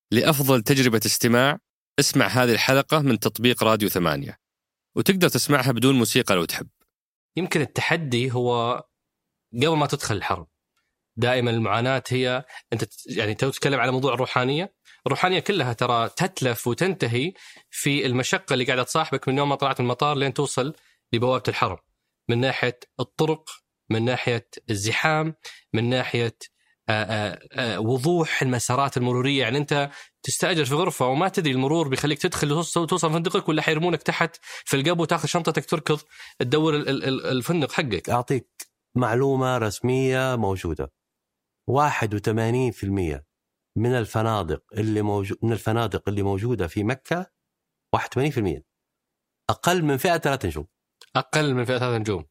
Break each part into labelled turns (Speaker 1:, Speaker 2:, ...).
Speaker 1: لأفضل تجربة استماع اسمع هذه الحلقة من تطبيق راديو 8، وتقدر تسمعها بدون موسيقى لو تحب.
Speaker 2: يمكن التحدي هو قبل ما تدخل الحرب. دائما المعاناة هي أنت يعني تتكلم على موضوع الروحانية كلها ترى تتلف وتنتهي في المشقة اللي قاعدة تصاحبك من يوم ما طلعت من المطار لين توصل لبوابة الحرم، من ناحية الطرق، من ناحية الزحام، من ناحية وضوح المسارات المرورية. يعني أنت تستأجر في غرفة وما تدري المرور بيخليك تدخل وتوصل فندقك ولا حيرمونك تحت في القبو وتاخذ شنطتك تركض تدور الفندق حقك.
Speaker 3: أعطيك معلومة رسمية موجودة، 81% من الفنادق اللي موجودة في مكة 81% أقل من فئة 3 نجوم.
Speaker 2: أقل من فئة 3 نجوم.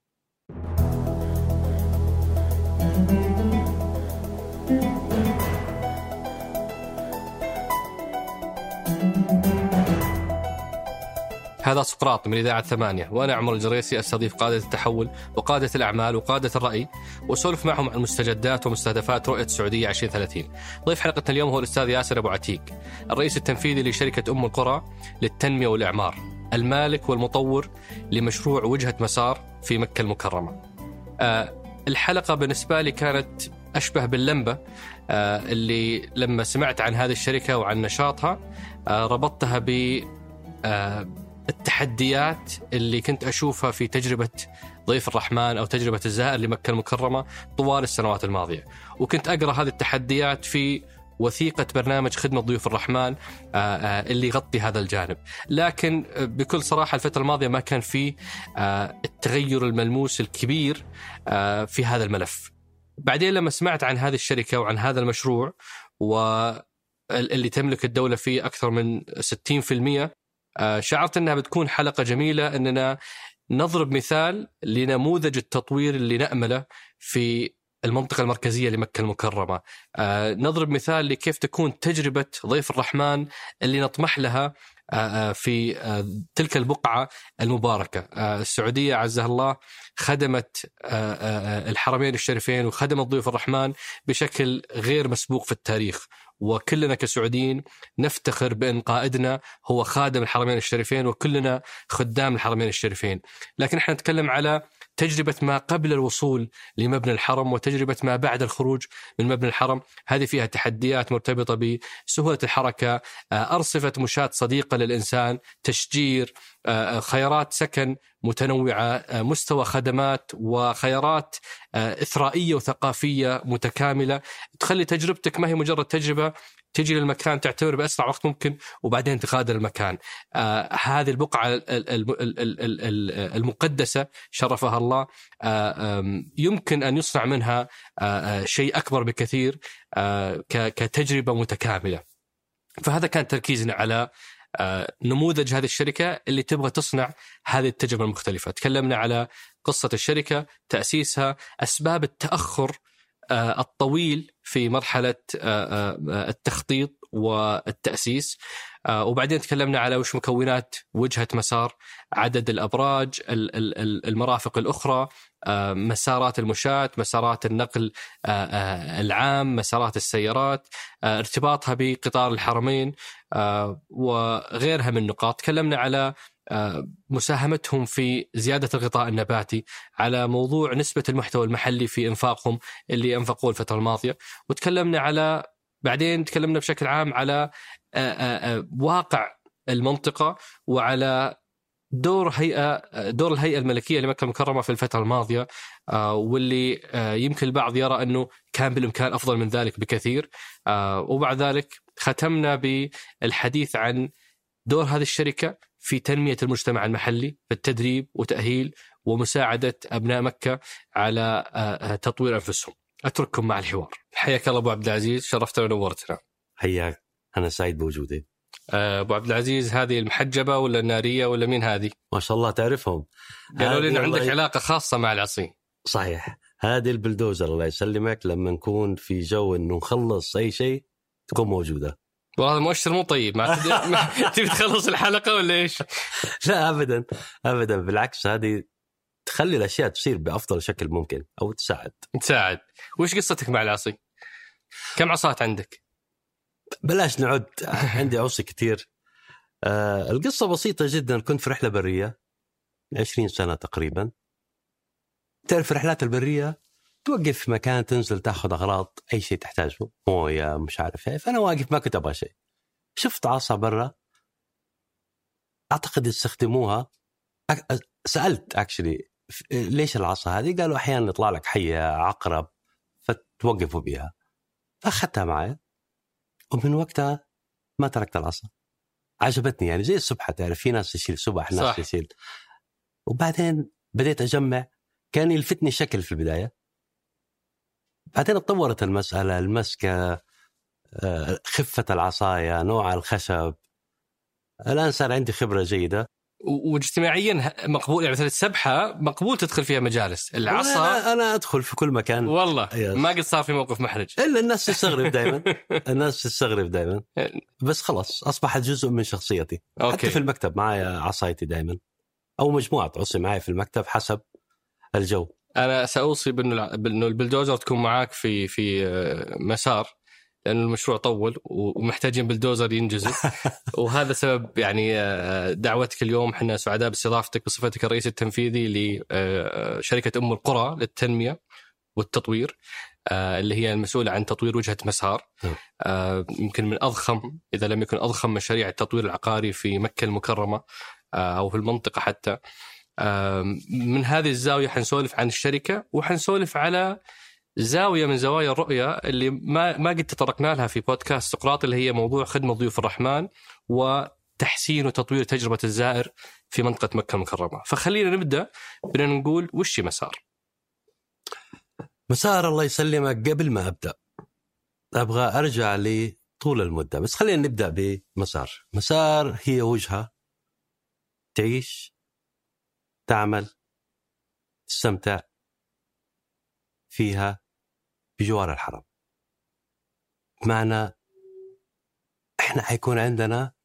Speaker 2: هذا سقراط من إذاعة 8، وأنا عمر الجريسي أستضيف قادة التحول وقادة الأعمال وقادة الرأي وسولف معهم عن مستجدات ومستهدفات رؤية السعودية 2030. ضيف حلقتنا اليوم هو الأستاذ ياسر أبو عتيق، الرئيس التنفيذي لشركة أم القرى للتنمية والإعمار، المالك والمطور لمشروع وجهة مسار في مكة المكرمة. الحلقة بالنسبة لي كانت أشبه باللمبة اللي لما سمعت عن هذه الشركة وعن نشاطها ربطتها ب التحديات اللي كنت أشوفها في تجربة ضيف الرحمن أو تجربة الزائر لمكة المكرمة طوال السنوات الماضية، وكنت أقرأ هذه التحديات في وثيقة برنامج خدمة ضيوف الرحمن اللي يغطي هذا الجانب. لكن بكل صراحة الفترة الماضية ما كان فيه التغير الملموس الكبير في هذا الملف. بعدين لما سمعت عن هذه الشركة وعن هذا المشروع واللي تملك الدولة فيه أكثر من 60%، شعرت أنها بتكون حلقة جميلة أننا نضرب مثال لنموذج التطوير اللي نأمله في المنطقة المركزية لمكة المكرمة، نضرب مثال لكيف تكون تجربة ضيف الرحمن اللي نطمح لها في تلك البقعة المباركة. السعودية عزها الله خدمت الحرمين الشريفين وخدمت ضيوف الرحمن بشكل غير مسبوق في التاريخ، وكلنا كسعوديين نفتخر بأن قائدنا هو خادم الحرمين الشريفين وكلنا خدام الحرمين الشريفين. لكن احنا نتكلم على تجربة ما قبل الوصول لمبنى الحرم وتجربة ما بعد الخروج من مبنى الحرم. هذه فيها تحديات مرتبطة بسهولة الحركة، أرصفة مشاة صديقة للإنسان، تشجير، خيارات سكن متنوعة، مستوى خدمات وخيارات إثرائية وثقافية متكاملة تخلي تجربتك ما هي مجرد تجربة تجي للمكان تعتبر بأسرع وقت ممكن وبعدين تغادر المكان. هذه البقعة المقدسة شرفها الله يمكن أن يصنع منها شيء أكبر بكثير كتجربة متكاملة. فهذا كان تركيزنا على نموذج هذه الشركة اللي تبغى تصنع هذه التجربة المختلفة. تكلمنا على قصة الشركة، تأسيسها، أسباب التأخر الطويل في مرحلة التخطيط والتأسيس، وبعدين تكلمنا على وش مكونات وجهة مسار، عدد الأبراج، المرافق الأخرى، مسارات المشاة، مسارات النقل العام، مسارات السيارات، ارتباطها بقطار الحرمين وغيرها من النقاط. تكلمنا على مساهمتهم في زيادة الغطاء النباتي، على موضوع نسبة المحتوى المحلي في إنفاقهم اللي أنفقوه الفترة الماضية، وتكلمنا على بعدين تكلمنا بشكل عام على واقع المنطقة وعلى دور الهيئة الملكية لمكة المكرمة في الفترة الماضية، واللي يمكن البعض يرى أنه كان بالإمكان أفضل من ذلك بكثير. وبعد ذلك ختمنا بالحديث عن دور هذه الشركة في تنمية المجتمع المحلي في التدريب وتأهيل ومساعدة أبناء مكة على تطوير أنفسهم. أترككم مع الحوار. حياك الله أبو عبد العزيز، شرفتنا ونورتنا.
Speaker 3: حياك، أنا سعيد بوجودي.
Speaker 2: أبو عبد العزيز، هذه المحجبة ولا النارية ولا مين هذه؟
Speaker 3: ما شاء الله تعرفهم.
Speaker 2: قالوا لي إن عندك علاقة خاصة مع العصي.
Speaker 3: صحيح، هذه البلدوزر الله يسلمك لما نكون في جو إنه نخلص أي شيء تكون موجودة.
Speaker 2: والله المؤشر مو طيب. ما تبي تخلص الحلقة ولا إيش؟
Speaker 3: لا أبدا أبدا، بالعكس هذه تخلي الأشياء تصير بأفضل شكل ممكن أو تساعد.
Speaker 2: وش قصتك مع العصي؟ كم عصات عندك؟
Speaker 3: بلاش نعد، عندي عصي كتير. القصة بسيطة جدا. كنت في رحلة برية 20 سنة تقريبا. تعرف رحلات البرية توقف في مكان، تنزل تاخذ أغراض، أي شيء تحتاجه، موية مش عارف ايه. فأنا واقف ما كنت أبغى شيء، شفت عصا برا أعتقد يستخدموها. سألت اكشلي ليش العصا هذه؟ قالوا أحيانا يطلع لك حية عقرب فتوقفوا بها. فأخذتها معي ومن وقتها ما تركت العصا. عجبتني يعني زي السبحة، تعرف في ناس تشيل سبح، ناس تشيل. وبعدين بديت أجمع، كان يلفتني شكل في البداية، بعدين اتطورت المسألة، المسكة، خفة العصاية، نوع الخشب. الآن صار عندي خبرة جيدة.
Speaker 2: واجتماعيا مقبول، يعني مثلا السبحة مقبول تدخل فيها مجالس. العصا
Speaker 3: أنا أدخل في كل مكان
Speaker 2: والله ما قد صار في موقف محرج
Speaker 3: إلا الناس تستغرب دائما. الناس تستغرب دائما، بس خلاص أصبحت جزء من شخصيتي.
Speaker 2: أوكي.
Speaker 3: حتى في المكتب معايا عصايتي دائما، أو مجموعة عصي معايا في المكتب حسب الجو.
Speaker 2: أنا سأوصي بأنه البلدوزر تكون معاك في مسار، لأن المشروع طول ومحتاجين بلدوزر ينجزه. وهذا سبب يعني دعوتك اليوم. احنا سعداء باستضافتك بصفتك الرئيس التنفيذي لشركة أم القرى للتنمية والتطوير، اللي هي المسؤولة عن تطوير وجهة مسار. يمكن من أضخم إذا لم يكن أضخم مشاريع التطوير العقاري في مكة المكرمة أو في المنطقة حتى. من هذه الزاوية حنسولف عن الشركة، وحنسولف على زاوية من زوايا الرؤية اللي ما قد تطرقنا لها في بودكاست سقراط، اللي هي موضوع خدمة ضيوف الرحمن وتحسين وتطوير تجربة الزائر في منطقة مكة المكرمة. فخلينا نبدأ بأن نقول وش مسار.
Speaker 3: مسار الله يسلمك. قبل ما أبدأ أبغى أرجع لطول المدة، بس خلينا نبدأ بمسار. مسار هي وجهة تعيش، تعمل، تستمتع فيها بجوار الحرم. بمعنى إحنا حيكون عندنا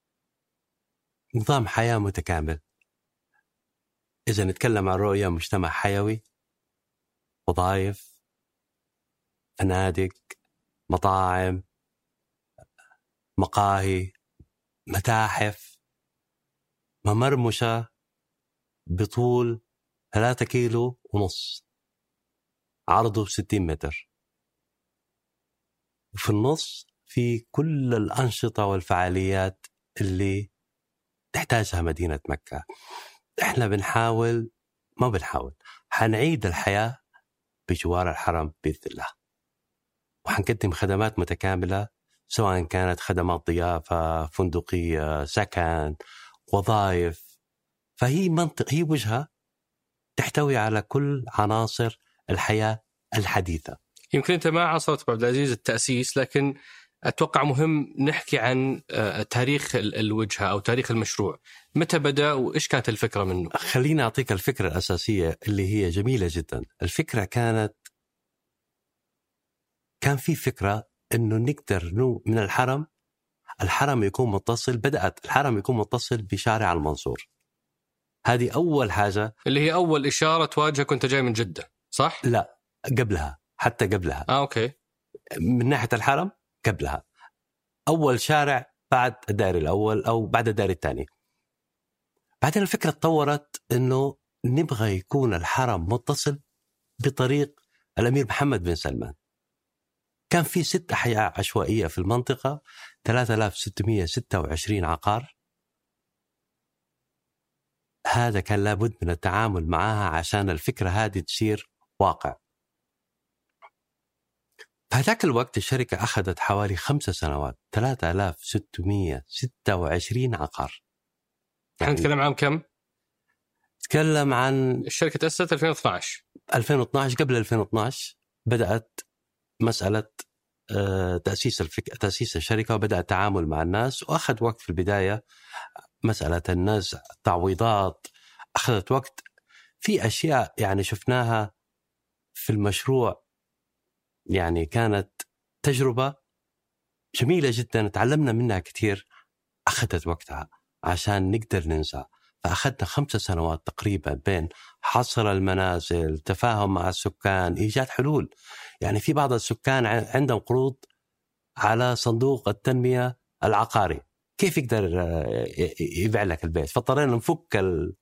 Speaker 3: نظام حياة متكامل. إذا نتكلم عن رؤية مجتمع حيوي، وظائف، فنادق، مطاعم، مقاهي، متاحف، ممرمشة بطول 3 كيلو ونص، عرضه 60 متر، وفي النص في كل الأنشطة والفعاليات اللي تحتاجها مدينة مكة. احنا حنعيد الحياة بجوار الحرم بإذن الله، وحنقدم خدمات متكاملة، سواء كانت خدمات ضيافة، فندقية، سكن، وظائف. فهي هي وجهة تحتوي على كل عناصر الحياة الحديثة.
Speaker 2: يمكن أنت ما عاصرت عبد العزيز التأسيس، لكن أتوقع مهم نحكي عن تاريخ الوجهة أو تاريخ المشروع. متى بدأ وإيش كانت الفكرة منه؟
Speaker 3: خليني أعطيك الفكرة الأساسية اللي هي جميلة جدا. الفكرة كان في فكرة إنه نقدر من الحرم يكون متصل. بدأت الحرم يكون متصل بشارع المنصور. هذه أول حاجة،
Speaker 2: اللي هي أول إشارة تواجهك وأنت جاي من جدة، صح؟
Speaker 3: لا، قبلها، حتى قبلها.
Speaker 2: أوكي.
Speaker 3: من ناحية الحرم قبلها، أول شارع بعد الدائري الأول أو بعد الدائري الثاني. بعدين الفكرة تطورت إنه نبغى يكون الحرم متصل بطريق الأمير محمد بن سلمان. كان في 6 أحياء عشوائية في المنطقة، 3626 عقار. هذا كان لابد من التعامل معها عشان الفكرة هذه تصير واقع. في ذاك الوقت الشركة أخذت حوالي 5 سنوات، 3626 عقار.
Speaker 2: يعني نتكلم عن كم؟
Speaker 3: نتكلم عن
Speaker 2: الشركة تأسست
Speaker 3: 2012. قبل 2012 بدأت مسألة تأسيس الشركة، وبدأ التعامل مع الناس، وأخذ وقت في البداية. مسألة الناس، التعويضات، أخذت وقت. في أشياء يعني شفناها في المشروع، يعني كانت تجربة جميلة جدا، تعلمنا منها كثير. أخذت وقتها عشان نقدر ننسى. فأخذنا 5 سنوات تقريبا بين حصر المنازل، تفاهم مع السكان، إيجاد حلول. يعني في بعض السكان عندهم قروض على صندوق التنمية العقاري، كيف يقدر يبيع لك البيت؟ فاضطرينا نفك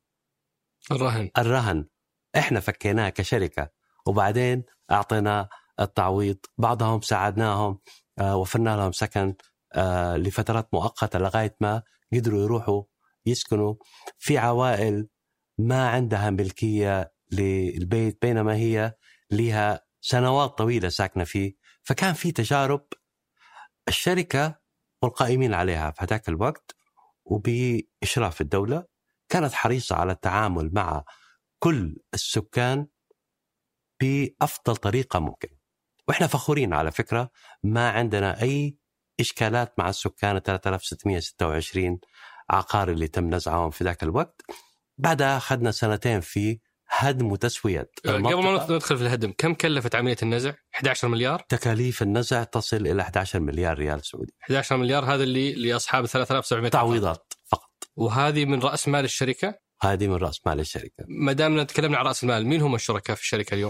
Speaker 3: الرهن. احنا فكيناه كشركة، وبعدين اعطينا التعويض. بعضهم ساعدناهم، وفرنا لهم سكن لفترات مؤقتة لغاية ما قدروا يروحوا يسكنوا. في عوائل ما عندها ملكية للبيت بينما هي لها سنوات طويلة ساكنة فيه. فكان في تجارب الشركة والقائمين عليها في هذاك الوقت وبإشراف الدولة كانت حريصة على التعامل مع كل السكان بأفضل طريقة ممكن. وإحنا فخورين على فكرة، ما عندنا أي إشكالات مع السكان 3626 عقار اللي تم نزعهم في ذاك الوقت. بعدها أخذنا سنتين في هدم وتسوية.
Speaker 2: قبل ما ندخل في الهدم، كم كلفت عملية النزع؟ 11 مليار؟
Speaker 3: تكاليف النزع تصل إلى 11 مليار ريال سعودي. 11
Speaker 2: مليار، هذا اللي لأصحاب 3700
Speaker 3: تعويضات فقط.
Speaker 2: وهذه من رأس مال الشركة؟
Speaker 3: هذه من رأس مال الشركة.
Speaker 2: ما دامنا تكلمنا عن رأس المال، مين هم الشركاء في الشركة اليوم؟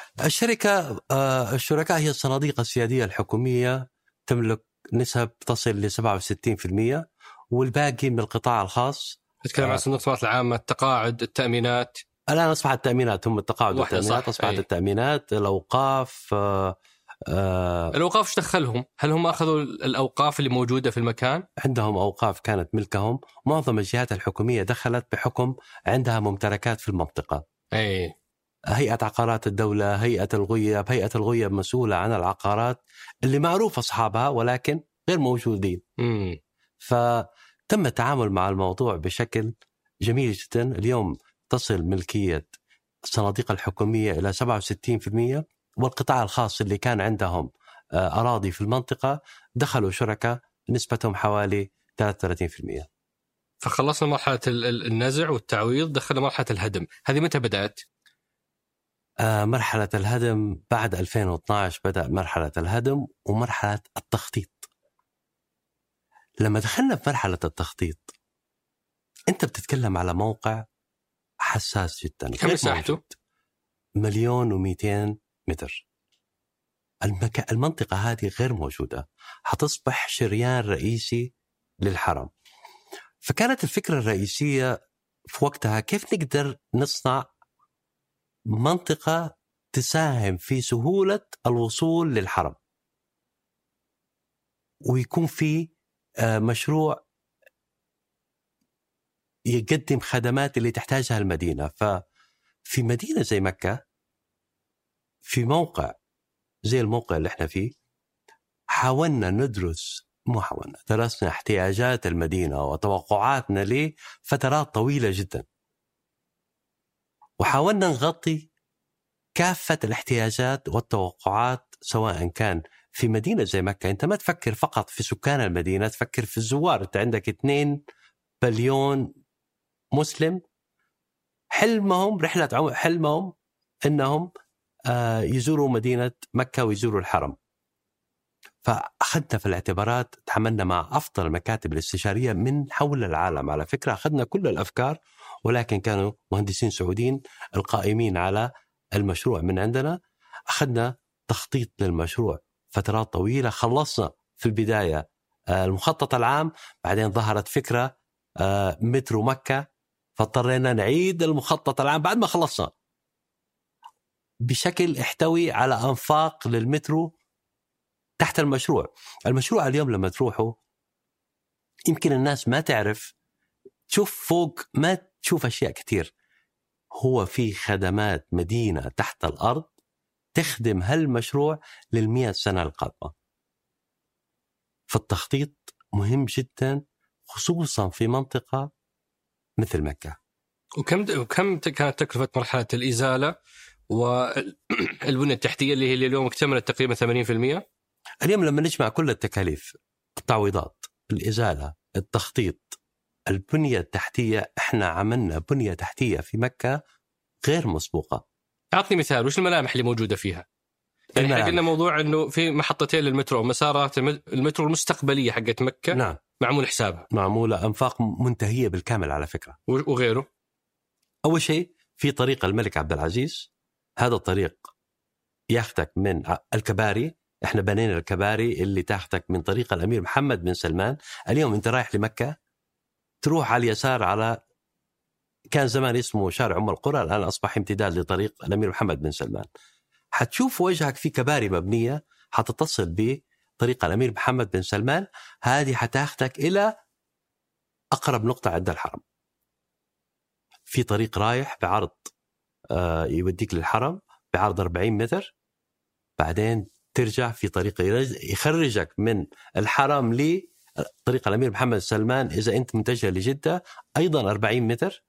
Speaker 3: الشركاء هي الصناديق السيادية الحكومية، تملك نسب تصل ل 67%، والباقي من القطاع الخاص.
Speaker 2: نتكلم عن صندوق العامة، التقاعد، التأمينات.
Speaker 3: الآن أصبحت التأمينات هم التقاعد والتأمينات، أصبحت التأمينات، الأوقاف.
Speaker 2: الأوقاف ايش دخلهم؟ هل هم أخذوا الأوقاف اللي موجودة في المكان؟
Speaker 3: عندهم أوقاف كانت ملكهم. معظم الجهات الحكومية دخلت بحكم عندها ممتلكات في المنطقة. هيئة عقارات الدولة، هيئة الغياب. هيئة الغياب مسؤولة عن العقارات اللي معروف أصحابها ولكن غير موجودين. فتم التعامل مع الموضوع بشكل جميل جدا. اليوم تصل ملكية الصناديق الحكومية إلى 67%، والقطاع الخاص اللي كان عندهم أراضي في المنطقة دخلوا شركة نسبتهم حوالي 33%.
Speaker 2: فخلصنا مرحلة النزع والتعويض، دخلنا مرحلة الهدم. هذه متى بدأت؟
Speaker 3: مرحلة الهدم بعد 2012 بدأ مرحلة الهدم ومرحلة التخطيط. لما دخلنا في مرحلة التخطيط، أنت بتتكلم على موقع حساس جدا.
Speaker 2: كم مساحته؟
Speaker 3: 1,200,000 متر. المنطقة هذه غير موجودة، حتصبح شريان رئيسي للحرم. فكانت الفكرة الرئيسية في وقتها كيف نقدر نصنع منطقة تساهم في سهولة الوصول للحرم، ويكون في مشروع يقدم خدمات اللي تحتاجها المدينة. ففي مدينة زي مكة، في موقع زي الموقع اللي احنا فيه، حاولنا درسنا احتياجات المدينة وتوقعاتنا لفترات طويلة جدا، وحاولنا نغطي كافة الاحتياجات والتوقعات. سواء كان في مدينة زي مكة، انت ما تفكر فقط في سكان المدينة، تفكر في الزوار. انت عندك 2 بليون مسلم حلمهم انهم يزوروا مدينة مكة ويزوروا الحرم. فأخذنا في الاعتبارات، تعاملنا مع أفضل المكاتب الاستشارية من حول العالم. على فكرة أخذنا كل الأفكار، ولكن كانوا مهندسين سعوديين القائمين على المشروع من عندنا. أخذنا تخطيط للمشروع فترات طويلة. خلصنا في البداية المخطط العام، بعدين ظهرت فكرة مترو مكة، فاضطرينا نعيد المخطط العام بعد ما خلصنا بشكل يحتوي على أنفاق للمترو تحت المشروع. المشروع اليوم لما تروحوا يمكن الناس ما تعرف، تشوف فوق ما تشوف أشياء كتير. هو في خدمات مدينة تحت الأرض تخدم هالمشروع لل100 سنة القادمة. فالتخطيط مهم جدا، خصوصا في منطقة مثل مكة.
Speaker 2: وكم كانت تكلفة مرحلة الإزالة والبنية التحتية اللي هي اليوم اكتملت تقريبا 80%؟
Speaker 3: اليوم لما نجمع كل التكاليف، التعويضات، الإزالة، التخطيط، البنية التحتية، احنا عملنا بنية تحتية في مكة غير مسبوقة.
Speaker 2: أعطني مثال، وش الملامح اللي موجودة فيها؟ يعني احنا قلنا موضوع انه في محطتين للمترو، مسارات المترو المستقبلية حقت مكة.
Speaker 3: نعم.
Speaker 2: معمول حسابها،
Speaker 3: معمولة أنفاق منتهية بالكامل على فكرة.
Speaker 2: وغيره.
Speaker 3: أول شيء في طريق الملك عبد العزيز، هذا الطريق ياخدك من الكباري إحنا بنينا الكباري اللي تاخدك من طريق الأمير محمد بن سلمان. اليوم أنت رايح لمكة تروح على اليسار على كان زمان اسمه شارع أم القرى، الآن أصبح امتداد لطريق الأمير محمد بن سلمان. حتشوف وجهك في كباري مبنية حتتصل بطريق الأمير محمد بن سلمان، هذه حتاخدك إلى أقرب نقطة عند الحرم. في طريق رايح بعرض يوديك للحرم بعرض 40 متر، بعدين ترجع في طريق يخرجك من الحرم لطريق الأمير محمد بن سلمان. إذا أنت متجه لجدة أيضا 40 متر،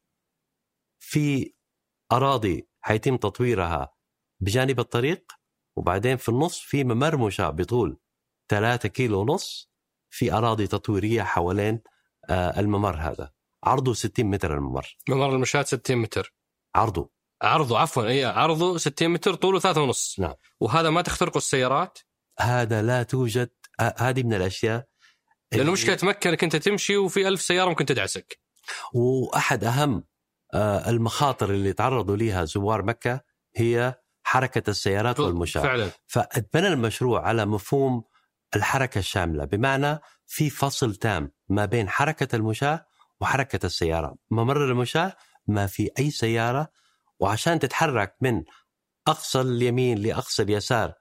Speaker 3: في أراضي حيتم تطويرها بجانب الطريق، وبعدين في النص في ممر مشاة بطول 3 كيلو ونص، في أراضي تطويرية حوالين الممر هذا. عرضه 60 متر الممر.
Speaker 2: ممر المشاة 60 متر
Speaker 3: عرضه
Speaker 2: عفوا اي عرضه 60 متر، طوله 3.5.
Speaker 3: نعم.
Speaker 2: وهذا ما تخترقه السيارات؟
Speaker 3: هذا لا توجد. هذه من الأشياء
Speaker 2: لأنه مشكلة مكة انك انت تمشي وفي 1000 سيارة ممكن تدعسك.
Speaker 3: وأحد أهم المخاطر اللي تعرضوا لها زوار مكة هي حركة السيارات والمشاة
Speaker 2: فعلا.
Speaker 3: فأتبنى المشروع على مفهوم الحركة الشاملة، بمعنى في فصل تام ما بين حركة المشاة وحركة السيارة. ممر المشاة ما في أي سيارة، وعشان تتحرك من أقصى اليمين لأقصى اليسار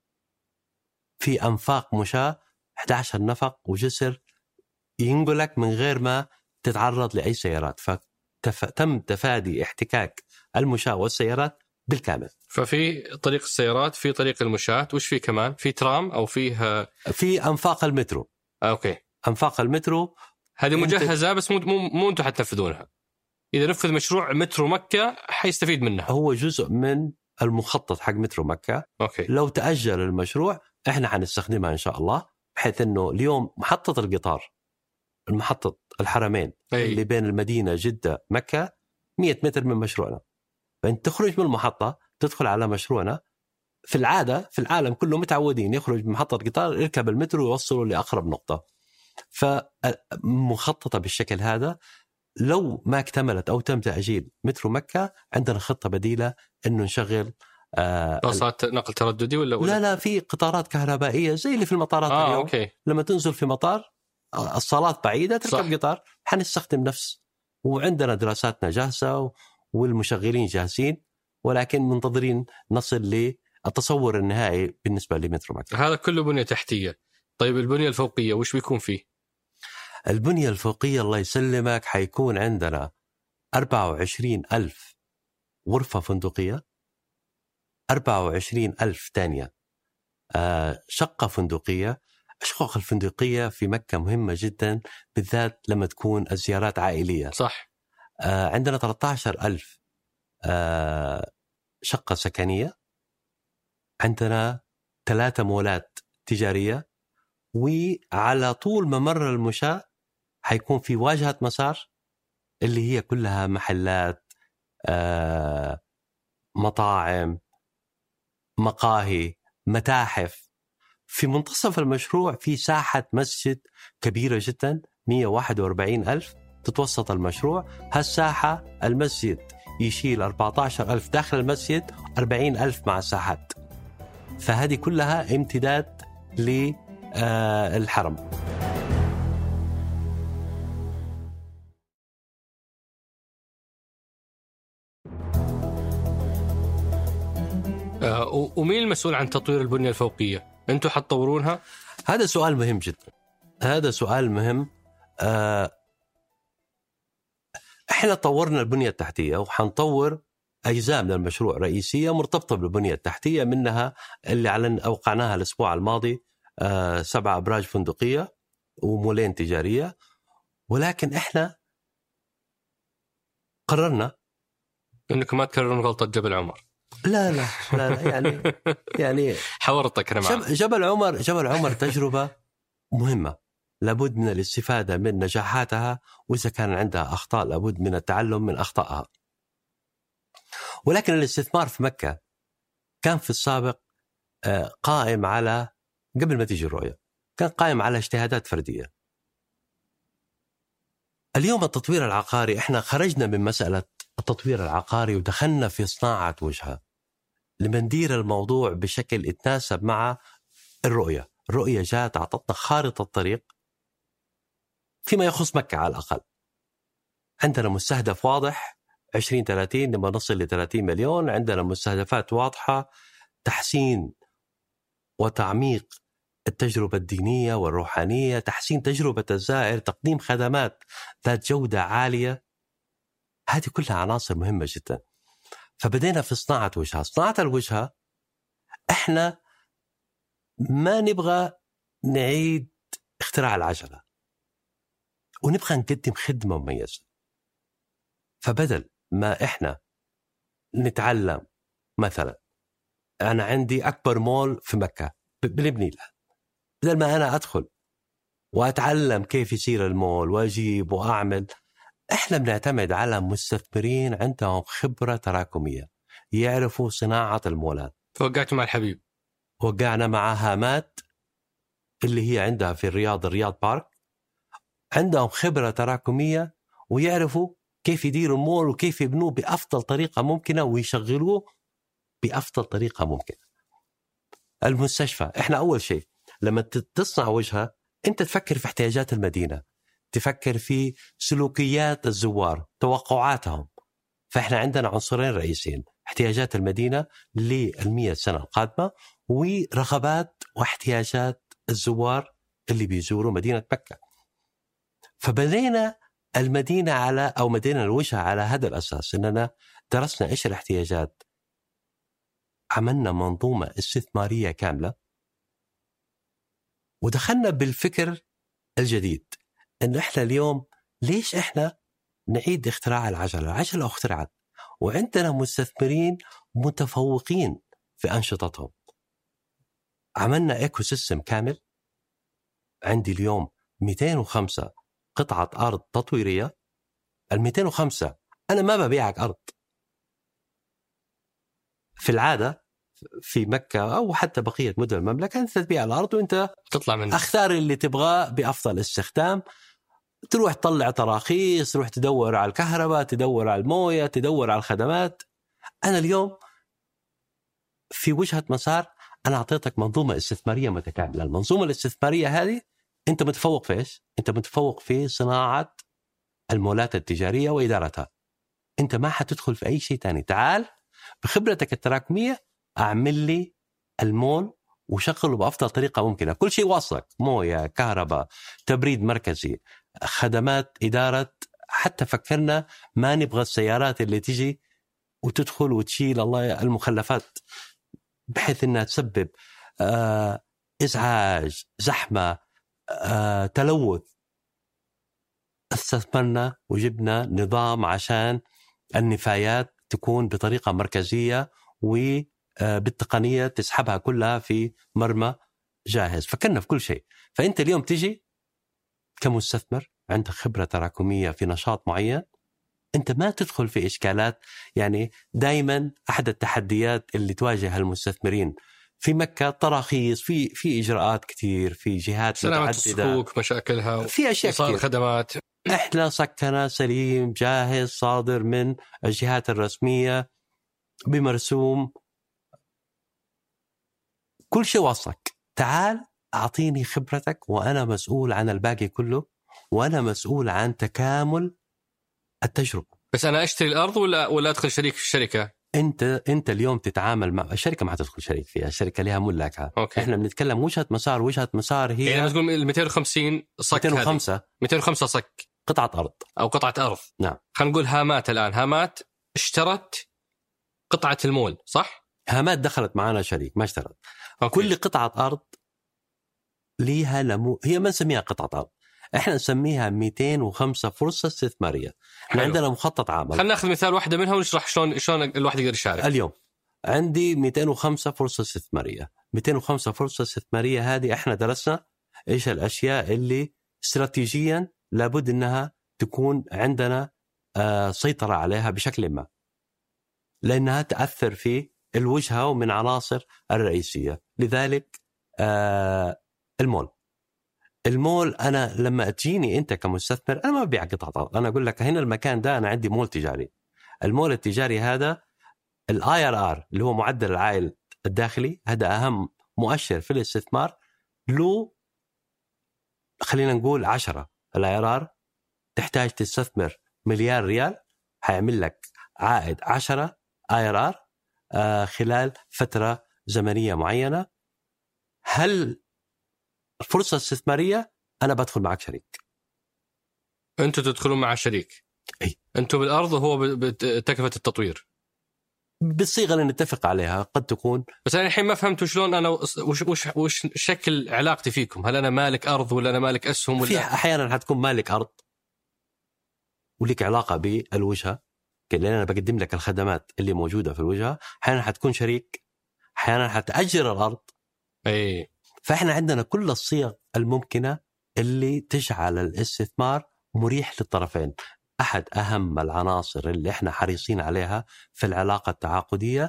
Speaker 3: في أنفاق مشاة 11 نفق وجسر ينقلك من غير ما تتعرض لأي سيارات. فتم تفادي احتكاك المشاة والسيارات بالكامل.
Speaker 2: ففي طريق السيارات، في طريق المشاة، وش في كمان؟ في ترام أو فيه
Speaker 3: في أنفاق المترو.
Speaker 2: أوكي.
Speaker 3: أنفاق المترو
Speaker 2: هذه مجهزة بس مو أنتم حتنفذونها. إذا نفذ مشروع مترو مكة حيستفيد منها.
Speaker 3: هو جزء من المخطط حق مترو مكة.
Speaker 2: أوكي.
Speaker 3: لو تأجل المشروع إحنا حنستخدمها إن شاء الله، بحيث إنه اليوم محطة القطار، المحطة الحرمين اللي بين المدينة جدة مكة 100 متر من مشروعنا. فأنت تخرج من المحطة تدخل على مشروعنا. في العادة في العالم كله متعودين يخرج من محطة قطار يركب المترو ويوصله لأقرب نقطة. فمخططة بالشكل هذا. لو ما اكتملت أو تم تأجيل مترو مكة، عندنا خطة بديلة إنه نشغل
Speaker 2: باصات نقل ترددي ولا
Speaker 3: لا في قطارات كهربائية زي اللي في المطارات اليوم.
Speaker 2: أوكي.
Speaker 3: لما تنزل في مطار الصالات بعيدة تركب قطار، حنستخدم نفس، وعندنا دراساتنا جاهزة والمشغلين جاهزين، ولكن منتظرين نصل للتصور النهائي بالنسبة لمترو مكة.
Speaker 2: هذا كله بنية تحتية. طيب البنية الفوقية وش بيكون فيه؟
Speaker 3: البنية الفوقية الله يسلمك حيكون عندنا 24,000 غرفة فندقية، 24,000 تانية شقة فندقية. الشقق الفندقية في مكة مهمة جدا، بالذات لما تكون الزيارات عائلية.
Speaker 2: صح.
Speaker 3: عندنا 13,000 شقة سكنية، عندنا 3 مولات تجارية، وعلى طول ممر المشاة حيكون في واجهة مسار اللي هي كلها محلات، مطاعم، مقاهي، متاحف. في منتصف المشروع في ساحة مسجد كبيرة جدا 141,000 تتوسط المشروع. هالساحة المسجد يشيل 14,000 داخل المسجد، 40,000 مع الساحات. فهذه كلها امتداد للحرم.
Speaker 2: ومين المسؤول عن تطوير البنية الفوقية؟ أنتوا حتطورونها؟
Speaker 3: هذا سؤال مهم جدا. هذا سؤال مهم. احنا طورنا البنية التحتية وحنطور أجزاء من المشروع رئيسية مرتبطة بالبنية التحتية، منها اللي أوقعناها الأسبوع الماضي 7 أبراج فندقية ومولين تجارية. ولكن احنا قررنا
Speaker 2: إنكم ما تكررون غلطة جبل عمر.
Speaker 3: لا يعني
Speaker 2: حورتك أنا معك.
Speaker 3: جبل عمر تجربة مهمة، لابد من الاستفادة من نجاحاتها، وإذا كان عندها أخطاء لابد من التعلم من أخطائها. ولكن الاستثمار في مكة كان في السابق قائم على، قبل ما تيجي الرؤية، كان قائم على اجتهادات فردية. اليوم التطوير العقاري احنا خرجنا من مسألة التطوير العقاري ودخلنا في صناعة وجهة، لمندير الموضوع بشكل يتناسب مع الرؤية جاءت أعطتنا خارطة الطريق فيما يخص مكة على الأقل. عندنا مستهدف واضح 2030 لما نصل ل 30 مليون. عندنا مستهدفات واضحة، تحسين وتعميق التجربة الدينية والروحانية، تحسين تجربة الزائر، تقديم خدمات ذات جودة عالية. هذه كلها عناصر مهمة جدا. فبدينا في صناعة وجهة. صناعة الوجهة احنا ما نبغى نعيد اختراع العجلة، ونبغى نقدم خدمة مميزة. فبدل ما احنا نتعلم، مثلا أنا عندي أكبر مول في مكة بنبني له، بدل ما أنا أدخل وأتعلم كيف يصير المول وأجيب وأعمل، إحنا بنعتمد على مستثمرين عندهم خبرة تراكمية، يعرفوا صناعة المولات.
Speaker 2: فوقعت مع الحبيب،
Speaker 3: وقعنا مع هامات اللي هي عندها في الرياض بارك، عندهم خبرة تراكمية ويعرفوا كيف يديروا المول وكيف يبنوه بأفضل طريقة ممكنة ويشغلوه بأفضل طريقة ممكنة. المستشفى، إحنا أول شيء لما تصنع وجهة أنت تفكر في احتياجات المدينة، تفكر في سلوكيات الزوار، توقعاتهم. فإحنا عندنا عنصرين رئيسيين: احتياجات المدينة لل100 سنة القادمة، ورغبات واحتياجات الزوار اللي بيزوروا مدينة مكة. فبنينا المدينة مدينة الوجهة على هذا الأساس، إننا درسنا إيش الاحتياجات، عملنا منظومة استثمارية كاملة، ودخلنا بالفكر الجديد إنه إحنا اليوم ليش إحنا نعيد اختراع العجلة اخترعت، وعندنا مستثمرين متفوقين في أنشطتهم. عملنا ايكو سيستم كامل. عندي اليوم 205 قطعة أرض تطويرية. 205 أنا ما ببيعك أرض. في العادة في مكة أو حتى بقية مدن المملكة أنت تبيع الأرض وأنت
Speaker 2: تطلع منه،
Speaker 3: أختار اللي تبغاه بأفضل استخدام، تروح تطلع تراخيص، تروح تدور على الكهرباء، تدور على الموية، تدور على الخدمات. أنا اليوم في وجهة مسار أنا أعطيتك منظومة استثمارية متكاملة. المنظومة الاستثمارية هذه أنت متفوق في إيش؟ أنت متفوق في صناعة المولات التجارية وإدارتها. أنت ما حتدخل في أي شيء تاني. تعال بخبرتك التراكمية أعمل لي المول وشغله بأفضل طريقة ممكنة. كل شيء واصلك: موية، كهرباء، تبريد مركزي، خدمات إدارة. حتى فكرنا ما نبغى السيارات اللي تجي وتدخل وتشيل الله المخلفات بحيث أنها تسبب إزعاج، زحمة، تلوث. استثمرنا وجبنا نظام عشان النفايات تكون بطريقة مركزية وبالتقنية تسحبها كلها في مرمى جاهز. فكرنا في كل شيء. فأنت اليوم تجي كمستثمر عندك خبرة تراكمية في نشاط معين، أنت ما تدخل في إشكالات. يعني دايما أحد التحديات اللي تواجه المستثمرين في مكة تراخيص، في إجراءات كتير، في جهات
Speaker 2: سلامة
Speaker 3: متعددة،
Speaker 2: الصكوك، مشاكلها،
Speaker 3: في أشياء كتير،
Speaker 2: خدمات.
Speaker 3: إحنا صكنا سليم جاهز صادر من الجهات الرسمية بمرسوم، كل شيء واصلك. تعال أعطيني خبرتك وأنا مسؤول عن الباقي كله، وأنا مسؤول عن تكامل التجربة.
Speaker 2: بس أنا أشتري الأرض ولا أدخل شريك في الشركة؟
Speaker 3: أنت اليوم تتعامل مع الشركة، ما حتدخل شريك فيها، الشركة لها ملاكها. إحنا بنتكلم وجهة مسار هي
Speaker 2: يعني تقول 250 صك، 205 صك
Speaker 3: قطعة أرض
Speaker 2: أو قطعة أرض.
Speaker 3: نعم.
Speaker 2: خلينا نقول هامات. الآن هامات اشترت قطعة المول، صح؟
Speaker 3: هامات دخلت معنا شريك، ما اشترت. كل قطعة أرض ليها هي ما نسميها قطعة أرض، احنا نسميها 205 فرصة استثمارية. احنا عندنا مخطط عام.
Speaker 2: خلينا ناخذ مثال واحدة منها ونشرح شلون الواحد يقدر يشارك.
Speaker 3: اليوم عندي 205 فرصة استثمارية. 205 فرصة استثمارية هذه احنا درسنا ايش الاشياء اللي استراتيجيا لابد انها تكون عندنا سيطرة عليها بشكل ما، لانها تأثر في الوجهة ومن عناصر الرئيسية. لذلك المول أنا لما تجيني أنت كمستثمر أنا ما ببيع قطعة أرض، أنا أقول لك هنا المكان ده أنا عندي مول تجاري. المول التجاري هذا IRR اللي هو معدل العائد الداخلي، هذا أهم مؤشر في الاستثمار له خلينا نقول 10 الIRR، تحتاج تستثمر مليار ريال هيعمل لك عائد 10 IRR خلال فترة زمنية معينة. هل الفرصة الاستثمارية أنا بدخل معك شريك،
Speaker 2: أنتوا تدخلون مع شريك،
Speaker 3: أي
Speaker 2: أنتوا بالأرض وهو بتكلفة التطوير
Speaker 3: بالصيغة اللي نتفق عليها. قد تكون
Speaker 2: بس أنا الحين ما فهمت شلون أنا وش شكل علاقتي فيكم. هل أنا مالك أرض ولا أنا مالك أسهم ولا؟
Speaker 3: في أحيانا حتكون مالك أرض ولك علاقة بالوجهة، لأن أنا بقدم لك الخدمات اللي موجودة في الوجهة. أحيانا حتكون شريك، أحيانا حتأجر الأرض.
Speaker 2: أي.
Speaker 3: فإحنا عندنا كل الصيغ الممكنة اللي تجعل الاستثمار مريح للطرفين. أحد أهم العناصر اللي إحنا حريصين عليها في العلاقة التعاقدية،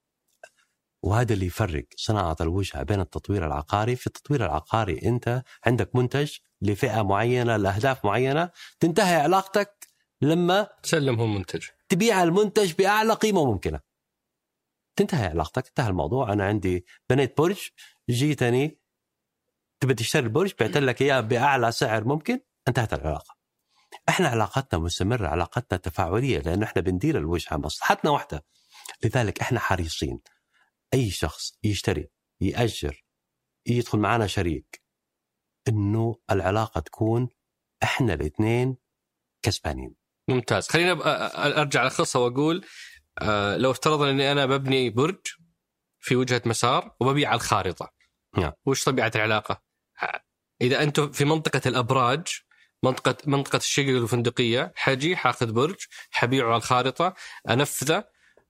Speaker 3: وهذا اللي يفرق صناعة الوجهة بين التطوير العقاري. في التطوير العقاري أنت عندك منتج لفئة معينة لأهداف معينة، تنتهي علاقتك لما
Speaker 2: تسلمهم منتج،
Speaker 3: تبيع المنتج بأعلى قيمة ممكنة. تنتهي علاقتك، انتهى الموضوع. أنا عندي بنيت برج، جيتني تبي تشتري البرج، بعت لك إياه بأعلى سعر ممكن، انتهت العلاقة. احنا علاقتنا مستمرة، علاقتنا تفاعلية، لأن احنا بندير الوجهة، مصلحتنا واحدة. لذلك احنا حريصين أي شخص يشتري يأجر يدخل معنا شريك، إنه العلاقة تكون احنا الاثنين كسبانين.
Speaker 2: ممتاز. خلينا أرجع للقصة وأقول لو افترضنا أني أنا ببني برج في وجهة مسار وببيع الخارطة، وش طبيعة العلاقة؟ إذا أنتم في منطقة الأبراج، منطقة الشقق الفندقية، حجي حاخذ برج حبيعه على الخارطة، أنفذه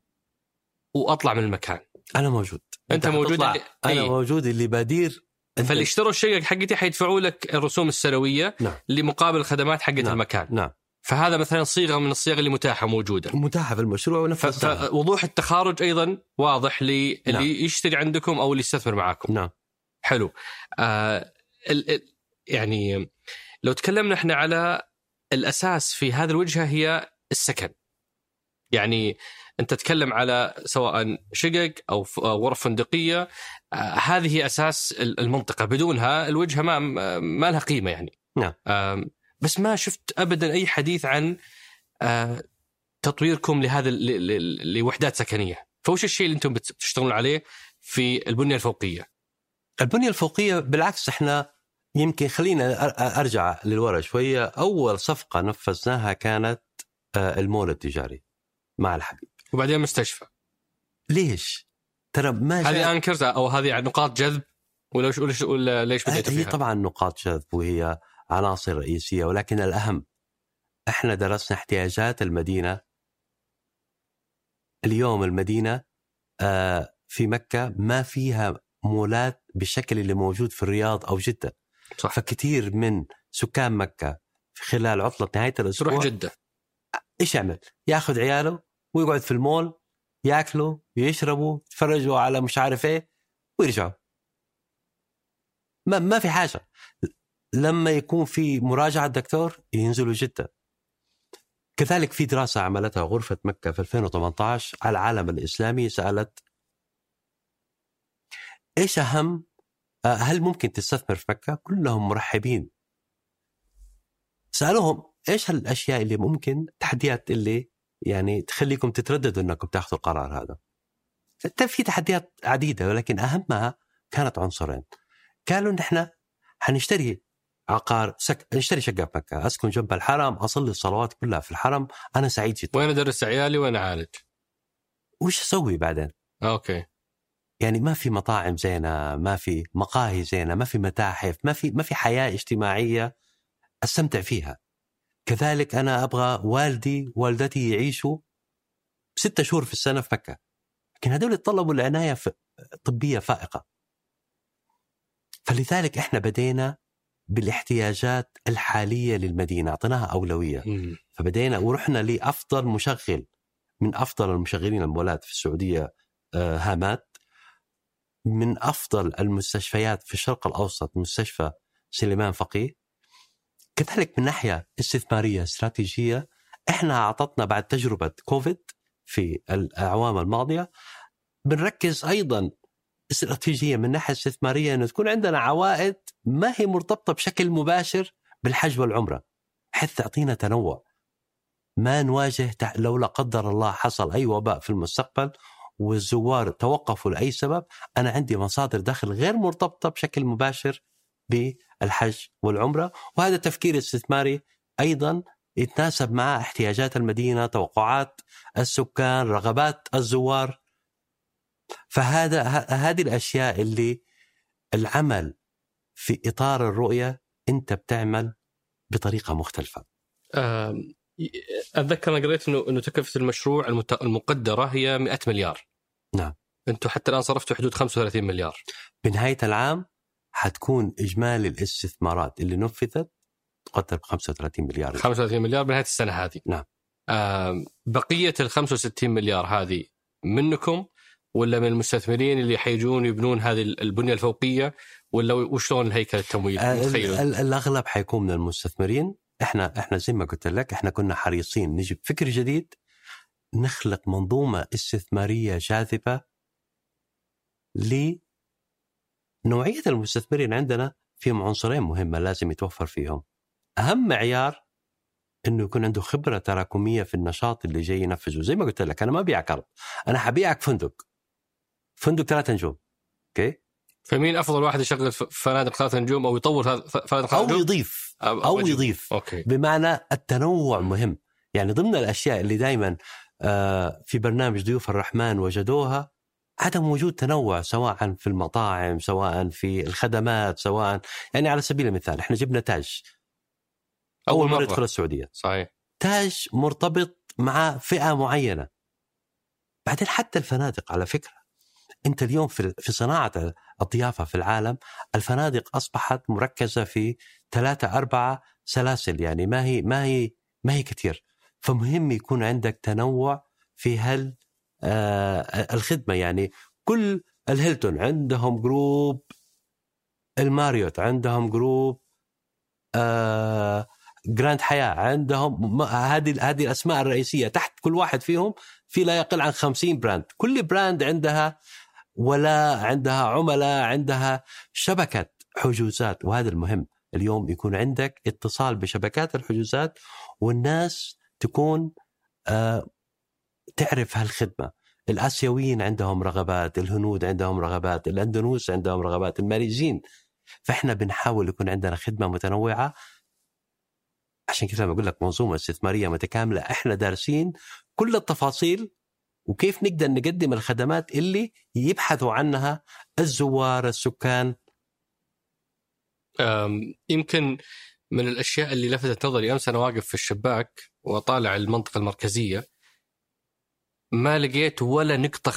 Speaker 2: وأطلع من المكان.
Speaker 3: أنا موجود،
Speaker 2: أنت موجود،
Speaker 3: أنا موجود اللي بدير.
Speaker 2: فاللي اشتروا الشقق حقتي حيدفعوا لك الرسوم السنوية لمقابل الخدمات حقت المكان. فهذا مثلا صيغة من الصيغ اللي متاحة في المشروع ونفس وضوح التخارج أيضا واضح اللي يشتري عندكم أو اللي يستثمر معكم. حلو. يعني لو تكلمنا احنا على الأساس في هذه الوجهة هي السكن، يعني أنت تتكلم على سواء شقق أو غرف فندقية، هذه أساس المنطقة، بدونها الوجهة ما لها قيمة يعني. بس ما شفت أبدا أي حديث عن تطويركم لهذا لوحدات سكنية. فوش الشيء اللي أنتم بتشتغلون عليه في البنية الفوقية؟
Speaker 3: البنية الفوقية بالعكس، إحنا يمكن خلينا أرجع للورا شوية. أول صفقة نفذناها كانت المول التجاري مع الحبيب،
Speaker 2: وبعدين مستشفى.
Speaker 3: ليش؟ ترى ما
Speaker 2: هذه أنكرز أو هذه نقاط جذب ولا ليش بديت فيها؟
Speaker 3: هي طبعا نقاط جذب وهي عناصر رئيسية، ولكن الأهم إحنا درسنا احتياجات المدينة. اليوم المدينة في مكة ما فيها مولات بالشكل اللي موجود في الرياض أو جدة.
Speaker 2: صح.
Speaker 3: فكثير من سكان مكة في خلال عطلة نهاية الأسبوع
Speaker 2: تروح جدة،
Speaker 3: إيش يعمل؟ يأخذ عياله ويقعد في المول، يأكلوا يشربوا يتفرجوا على مش عارف إيه ويرجعوا. ما في حاجة. لما يكون في مراجعة دكتور ينزلوا جدة. كذلك في دراسة عملتها غرفة مكة في 2018 على العالم الإسلامي، سألت إيش أهم، هل ممكن تستثمر في مكة؟ كلهم مرحبين. سألوهم إيش الأشياء اللي ممكن، تحديات اللي يعني تخليكم تترددوا أنكم تأخذوا القرار هذا. في تحديات عديدة، ولكن أهمها كانت عنصرين. قالوا نحن حنشتري عقار نشتري شقة في مكة، أسكن جنب الحرم، أصلي الصلوات كلها في الحرم، أنا سعيد جدا.
Speaker 2: وين أدرس عيالي وين أعالج؟
Speaker 3: وش أسوي بعدين؟
Speaker 2: أوكي.
Speaker 3: يعني ما في مطاعم زينة، ما في مقاهي زينة، ما في متاحف، ما في حياة اجتماعية أستمتع فيها. كذلك أنا أبغى والدي والدتي يعيشوا 6 شهور في السنة في مكة، لكن هذول يتطلبوا العناية طبية فائقة. فلذلك إحنا بدينا بالاحتياجات الحالية للمدينة، أعطيناها أولوية. فبدينا ورحنا لأفضل مشغل من أفضل المشغلين المولات في السعودية، هامات، من أفضل المستشفيات في الشرق الأوسط مستشفى سليمان فقيه. كذلك من ناحية استثمارية استراتيجية، إحنا أعطتنا بعد تجربة كوفيد في الأعوام الماضية، بنركز أيضا استراتيجية من ناحية استثمارية أنه تكون عندنا عوائد ما هي مرتبطة بشكل مباشر بالحج والعمرة، حتى تعطينا تنوع، ما نواجه لو لا قدر الله حصل أي وباء في المستقبل والزوار توقفوا لأي سبب، أنا عندي مصادر دخل غير مرتبطة بشكل مباشر بالحج والعمرة. وهذا تفكير استثماري أيضا يتناسب مع احتياجات المدينة، توقعات السكان، رغبات الزوار. هذه الأشياء اللي العمل في إطار الرؤية أنت بتعمل بطريقة مختلفة.
Speaker 2: أتذكر أنا قريت إنه تكلفة المشروع المقدرة هي 100 مليار.
Speaker 3: نعم.
Speaker 2: أنتم حتى الآن صرفتوا حدود 35 مليار.
Speaker 3: بنهاية العام حتكون إجمالي الاستثمارات اللي نفذت تقدر ب 35 مليار.
Speaker 2: 35 مليار بنهاية السنة هذه.
Speaker 3: نعم.
Speaker 2: بقية ال 65 مليار هذه منكم ولا من المستثمرين اللي حيجون يبنون هذه البنية الفوقية، ولا وشلون الهيكل التمويل؟
Speaker 3: الأغلب حيكون من المستثمرين. احنا زي ما قلت لك احنا كنا حريصين نجيب فكر جديد، نخلق منظومة استثمارية جاذبة لنوعية المستثمرين. عندنا فيهم عنصرين مهمة لازم يتوفر فيهم. أهم معيار إنه يكون عنده خبرة تراكمية في النشاط اللي جاي ينفذه. زي ما قلت لك أنا ما بيعك عرض، أنا حبيعك فندق 3 نجوم. أوكي.
Speaker 2: فمين أفضل واحد يشغل فنادق 3 نجوم أو يطور فنادق 3 نجوم
Speaker 3: أو يضيف
Speaker 2: أوكي.
Speaker 3: بمعنى التنوع مهم. يعني ضمن الأشياء اللي دايما في برنامج ضيوف الرحمن وجدوها عدم وجود تنوع، سواء في المطاعم، سواء في الخدمات، سواء يعني على سبيل المثال احنا جبنا تاج أول مرة يدخل السعودية.
Speaker 2: صحيح.
Speaker 3: تاج مرتبط مع فئة معينة. بعدين حتى الفنادق على فكرة، أنت اليوم في صناعة الضيافة في العالم الفنادق أصبحت مركزة في 3-4 سلاسل، يعني ما هي كتير. فمهم يكون عندك تنوع في الخدمة. يعني كل الهيلتون عندهم جروب، الماريوت عندهم جروب، جراند حياة عندهم، هذه الأسماء الرئيسية. تحت كل واحد فيهم في لا يقل عن 50 براند. كل براند عندها ولا عندها عملاء، عندها شبكة حجوزات. وهذا المهم اليوم يكون عندك اتصال بشبكات الحجوزات، والناس تكون تعرف هالخدمة. الآسيويين عندهم رغبات، الهنود عندهم رغبات، الأندونوس عندهم رغبات، الماليزيين. فإحنا بنحاول يكون عندنا خدمة متنوعة. عشان كده بقول لك منظومة استثمارية متكاملة. إحنا دارسين كل التفاصيل وكيف نقدر نقدم الخدمات اللي يبحثوا عنها الزوار السكان.
Speaker 2: يمكن من الأشياء اللي لفتت نظري أمس أنا واقف في الشباك وطالع المنطقة المركزية، ما لقيت ولا نقطة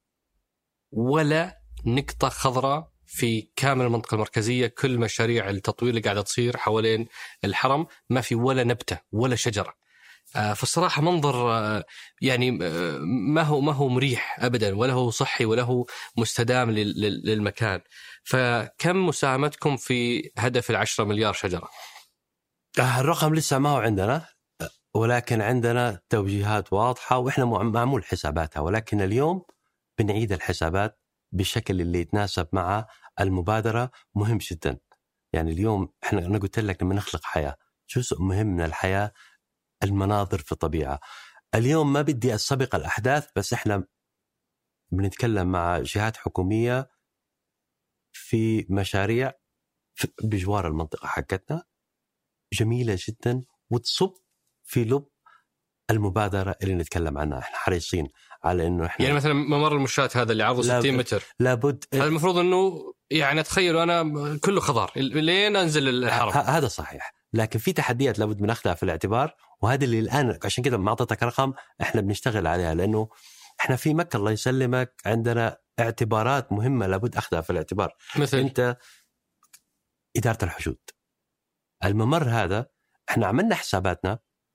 Speaker 2: خضراء في كامل المنطقة المركزية. كل مشاريع التطوير اللي قاعدة تصير حوالين الحرم ما في ولا نبتة ولا شجرة. فالصراحة منظر يعني ما هو مريح أبدا، ولا هو صحي ولا هو مستدام للمكان. فكم مساهمتكم في هدف 10 مليار شجرة؟
Speaker 3: الرقم لسه ما هو عندنا، ولكن عندنا توجيهات واضحة وإحنا معمول حساباتها. ولكن اليوم بنعيد الحسابات بالشكل اللي يتناسب مع المبادرة. مهم جدا. يعني اليوم أنا قلت لك لما نخلق حياة، جزء مهم من الحياة المناظر في الطبيعة. اليوم ما بدي أسبق الأحداث، بس إحنا بنتكلم مع جهات حكومية في مشاريع بجوار المنطقة حقتنا جميلة جدا وتصب في لب المبادرة اللي نتكلم عنها. إحنا حريصين على إنه إحنا
Speaker 2: يعني مثلا ممر المشاة هذا اللي عرضه 60 متر
Speaker 3: لابد
Speaker 2: المفروض إنه يعني تخيلوا أنا كله خضار لين أنزل الحرم.
Speaker 3: هذا صحيح، لكن في تحديات لابد من أخذها في الاعتبار. وهذا اللي الآن عشان كده ما أعطيتك رقم إحنا بنشتغل عليها، لأنه إحنا في مكة الله يسلمك عندنا اعتبارات مهمة لابد أخذها في الاعتبار.
Speaker 2: مثل
Speaker 3: أنت إدارة الحشود، الممر هذا إحنا عملنا حساباتنا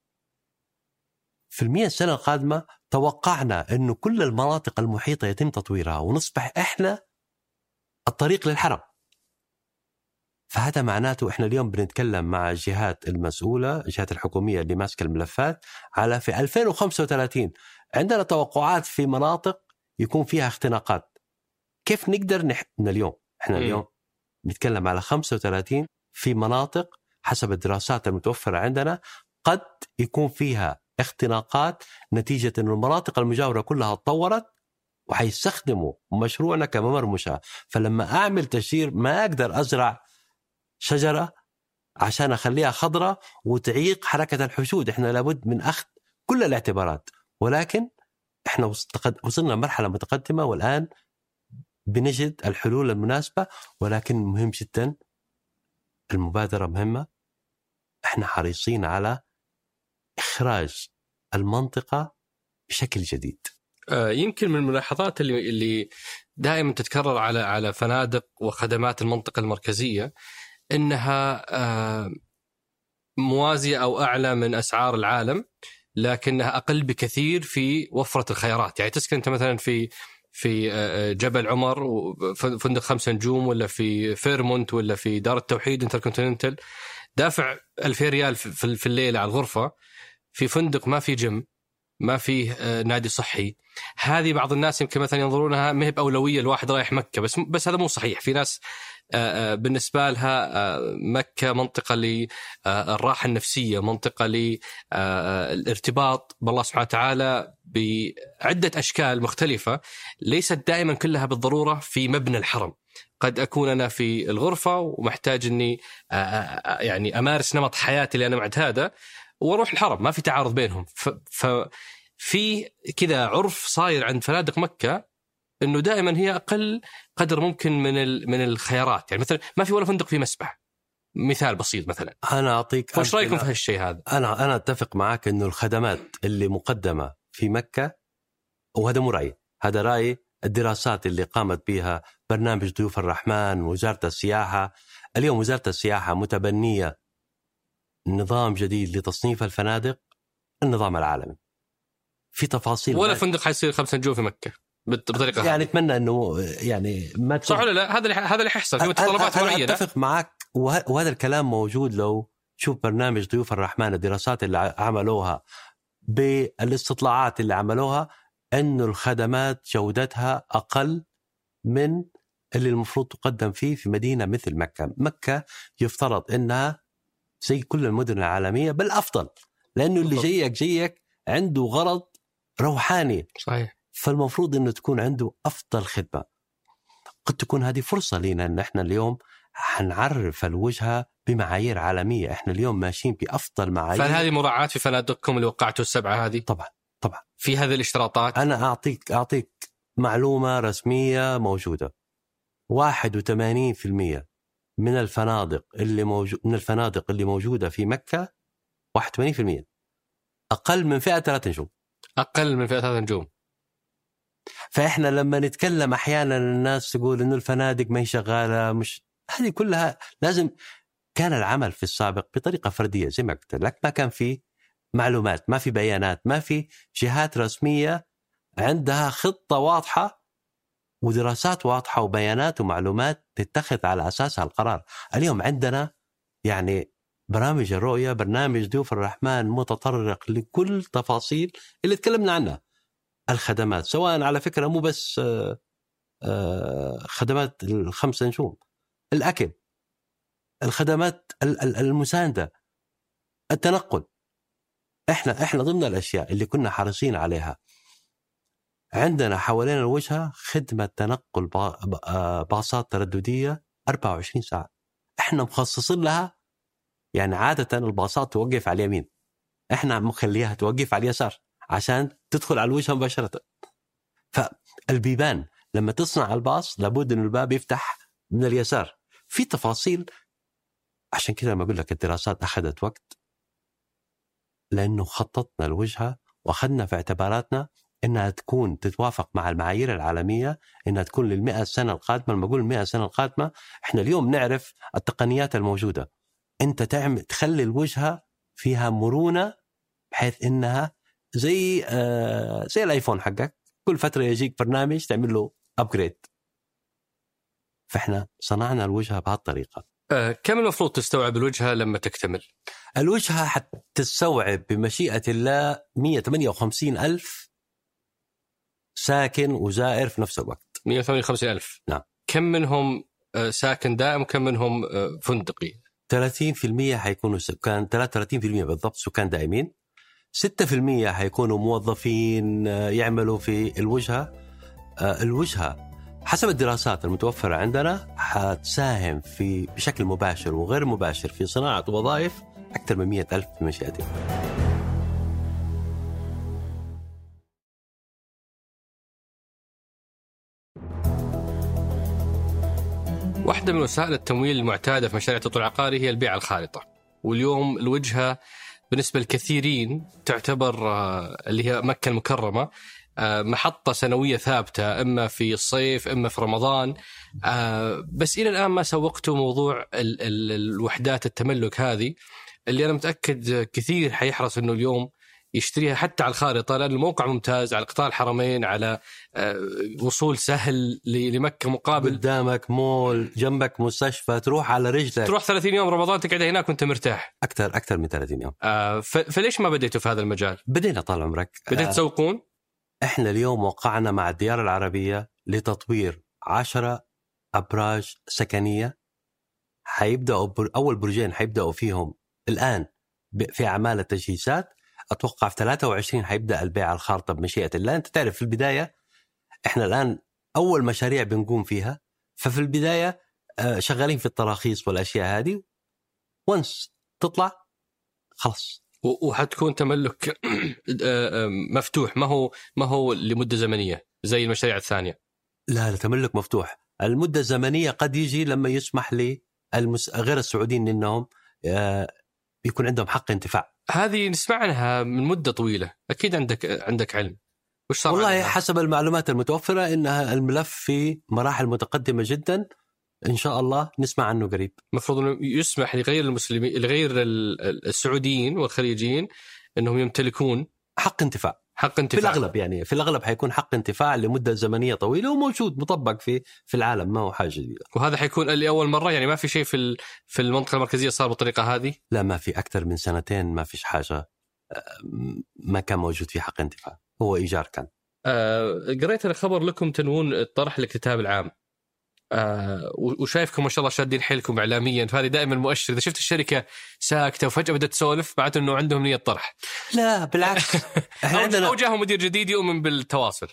Speaker 3: في 100 سنة القادمة. توقعنا أنه كل المناطق المحيطة يتم تطويرها ونصبح إحنا الطريق للحرم. فهذا معناته إحنا اليوم بنتكلم مع الجهات المسؤولة، الجهات الحكومية اللي ماسكة الملفات، على في 2035 عندنا توقعات في مناطق يكون فيها اختناقات كيف نقدر من اليوم احنا اليوم نتكلم على 35 في مناطق حسب الدراسات المتوفرة عندنا قد يكون فيها اختناقات نتيجة أن المناطق المجاورة كلها تطورت وحيستخدموا مشروعنا كممر مشاة. فلما أعمل تشجير ما أقدر أزرع شجرة عشان أخليها خضرة وتعيق حركة الحشود. إحنا لابد من أخذ كل الاعتبارات، ولكن إحنا وصلنا مرحلة متقدمة والآن بنجد الحلول المناسبة. ولكن مهم جدا المبادرة مهمة، إحنا حريصين على إخراج المنطقة بشكل جديد.
Speaker 2: يمكن من الملاحظات اللي دائما تتكرر على فنادق وخدمات المنطقة المركزية إنها موازية أو أعلى من أسعار العالم، لكنها أقل بكثير في وفرة الخيارات. يعني تسكن أنت مثلا في جبل عمر فندق 5 نجوم، ولا في فيرمونت، ولا في دار التوحيد انتركونتيننتال، دافع 2000 ريال في الليلة على الغرفة في فندق ما في جيم، ما فيه نادي صحي. هذه بعض الناس يمكن مثلا ينظرونها ما هي بأولوية الواحد رايح مكة، بس هذا مو صحيح. في ناس بالنسبة لها مكة منطقة للراحة النفسية، منطقة للارتباط بالله سبحانه وتعالى بعدة أشكال مختلفة، ليست دائما كلها بالضرورة في مبنى الحرم. قد أكون أنا في الغرفة ومحتاج أني يعني أمارس نمط حياتي اللي أنا معتادة وأروح الحرم، ما في تعارض بينهم. ففي كذا عرف صاير عند فنادق مكة إنه دائما هي أقل قدر ممكن من الخيارات. يعني مثلا ما في ولا فندق فيه مسبح، مثال بسيط مثلا.
Speaker 3: أنا أعطيك،
Speaker 2: وش رأيكم في هالشيء هذا؟
Speaker 3: أنا أتفق معك إنه الخدمات اللي مقدمة في مكة، وهذا مو رأيي، هذا رأي الدراسات اللي قامت بها برنامج ضيوف الرحمن ووزارة السياحة. اليوم وزارة السياحة متبنية نظام جديد لتصنيف الفنادق، النظام العالمي في تفاصيل.
Speaker 2: ولا فندق حيصير 5 نجوم في مكة بطريقة
Speaker 3: يعني أتمنى أنه يعني ما
Speaker 2: صح ولا لا؟ هذا اللي حيحصل في متطلبات معينة.
Speaker 3: أنا أتفق معك، وهذا الكلام موجود. لو شوف برنامج ضيوف الرحمن، الدراسات اللي عملوها بالاستطلاعات اللي عملوها، أنه الخدمات جودتها أقل من اللي المفروض تقدم في مدينة مثل مكة. مكة يفترض أنها زي كل المدن العالمية بالأفضل، لأنه اللي جيك عنده غرض روحاني.
Speaker 2: صحيح.
Speaker 3: فالمفروض أنه تكون عنده أفضل خدمة. قد تكون هذه فرصة لنا أن احنا اليوم حنعرف الوجهة بمعايير عالمية. احنا اليوم ماشيين بأفضل معايير.
Speaker 2: فهذه مراعاة في فنادقكم اللي وقعتوا ال7 هذه؟
Speaker 3: طبعا
Speaker 2: في هذه الاشتراطات.
Speaker 3: أنا أعطيك معلومة رسمية موجودة. 81% من الفنادق اللي موجودة في مكة، 81% أقل من فئة 3 نجوم.
Speaker 2: أقل من فئة 3 نجوم.
Speaker 3: فإحنا لما نتكلم أحيانا الناس تقول إنه الفنادق ما هي شغالة، مش هذه كلها لازم. كان العمل في السابق بطريقة فردية زي ما قلت لك، ما كان في معلومات، ما في بيانات، ما في جهات رسمية عندها خطة واضحة ودراسات واضحة وبيانات ومعلومات تتخذ على أساسها القرار. اليوم عندنا يعني برامج الرؤية، برنامج ضيوف الرحمن متطرق لكل تفاصيل اللي تكلمنا عنها. الخدمات سواء على فكرة مو بس خدمات ال5 نجوم، الأكل، الخدمات المساندة، التنقل. احنا ضمن الأشياء اللي كنا حريصين عليها عندنا حوالين الوجهة خدمة تنقل باصات ترددية 24 ساعة. احنا مخصصين لها. يعني عادة الباصات توقف على اليمين، احنا مخليها توقف على اليسار عشان تدخل على الوجهة مباشرة. فالبيبان لما تصنع الباص لابد أن الباب يفتح من اليسار. في تفاصيل. عشان كده لما أقول لك الدراسات أخذت وقت، لأنه خططنا الوجهة وأخذنا في اعتباراتنا إنها تكون تتوافق مع المعايير العالمية، إنها تكون لل100 سنة القادمة. لما أقول 100 سنة القادمة، إحنا اليوم نعرف التقنيات الموجودة. أنت تخلي الوجهة فيها مرونة بحيث إنها زي الآيفون حقك، كل فترة يجيك برنامج تعمل له أبجريد. فإحنا صنعنا الوجهة بهالطريقة.
Speaker 2: كم المفروض تستوعب الوجهة لما تكتمل؟
Speaker 3: الوجهة حتستوعب بمشيئة الله 158,000 ساكن وزائر في نفس الوقت.
Speaker 2: 158,000.
Speaker 3: نعم.
Speaker 2: كم منهم ساكن دائم وكم منهم فندقي؟
Speaker 3: 30% حيكونوا سكان، 33% بالضبط سكان دائمين. 6% حيكونوا موظفين يعملوا في الوجهة. الوجهة حسب الدراسات المتوفرة عندنا حتساهم في بشكل مباشر وغير مباشر في صناعة وظائف أكثر من 100,000 بمشيئة الله.
Speaker 2: واحدة من وسائل التمويل المعتادة في مشاريع التطوير العقاري هي البيع الخالطة، واليوم الوجهة بالنسبة للكثيرين تعتبر اللي هي مكة المكرمة محطة سنوية ثابتة، إما في الصيف إما في رمضان. بس إلى الآن ما سوقتوا موضوع الوحدات التملك هذه، اللي أنا متأكد كثير حيحرص إنه اليوم يشتريها حتى على الخارطة، لأن الموقع ممتاز على قطار الحرمين، على وصول سهل لمكة، مقابل
Speaker 3: قدامك مول، جنبك مستشفى، تروح على رجلك،
Speaker 2: تروح 30 يوم رمضان تقعد هناك وانت مرتاح.
Speaker 3: أكثر من 30 يوم.
Speaker 2: فليش ما بديتوا في هذا المجال؟
Speaker 3: بدينا طال عمرك،
Speaker 2: بديت تسوقون.
Speaker 3: إحنا اليوم وقعنا مع الديار العربية لتطوير 10 أبراج سكنية. حيبدأوا أول برجين حيبدأوا فيهم الآن في أعمال التجهيزات. أتوقع في 23 حيبدأ البيع الخارطة بمشيئة الله. أنت تعرف في البداية إحنا الآن أول مشاريع بنقوم فيها، ففي البداية شغالين في التراخيص والأشياء هذه، وانس تطلع خلاص.
Speaker 2: وحتكون تملك مفتوح، ما هو لمدة زمنية زي المشاريع الثانية.
Speaker 3: لا، تملك مفتوح. المدة الزمنية قد يجي لما يسمح لي غير السعوديين إنهم يكون عندهم حق انتفاع.
Speaker 2: هذه نسمع عنها من مدة طويلة، أكيد عندك علم. وش صار
Speaker 3: والله
Speaker 2: عنها؟
Speaker 3: حسب المعلومات المتوفرة إنها الملف في مراحل متقدمة جدا، إن شاء الله نسمع عنه قريب.
Speaker 2: مفروض أنه يسمح لغير المسلمين، لغير السعوديين والخليجيين أنهم يمتلكون
Speaker 3: حق انتفاع. في الأغلب، يعني في الأغلب حيكون حق انتفاع لمدة زمنية طويلة وموجود مطبق في العالم، ما هو حاجة جديدة.
Speaker 2: وهذا حيكون لأول مرة، يعني ما في شيء في المنطقة المركزية صار بالطريقة هذه؟
Speaker 3: لا، ما في. أكثر من سنتين ما فيش حاجة ما كان موجود فيه حق انتفاع، هو إيجار كان.
Speaker 2: قريت أنا خبر لكم تنوون الطرح للاكتتاب العام، وشايفكم ما شاء الله شادين حيلكم إعلاميا، فهذه دائما مؤشر. إذا شفت الشركة ساكتة وفجأة بدأت تسولف معناته أنه عندهم نية طرح.
Speaker 3: لا بالعكس.
Speaker 2: أو جاهم مدير جديد يؤمن بالتواصل.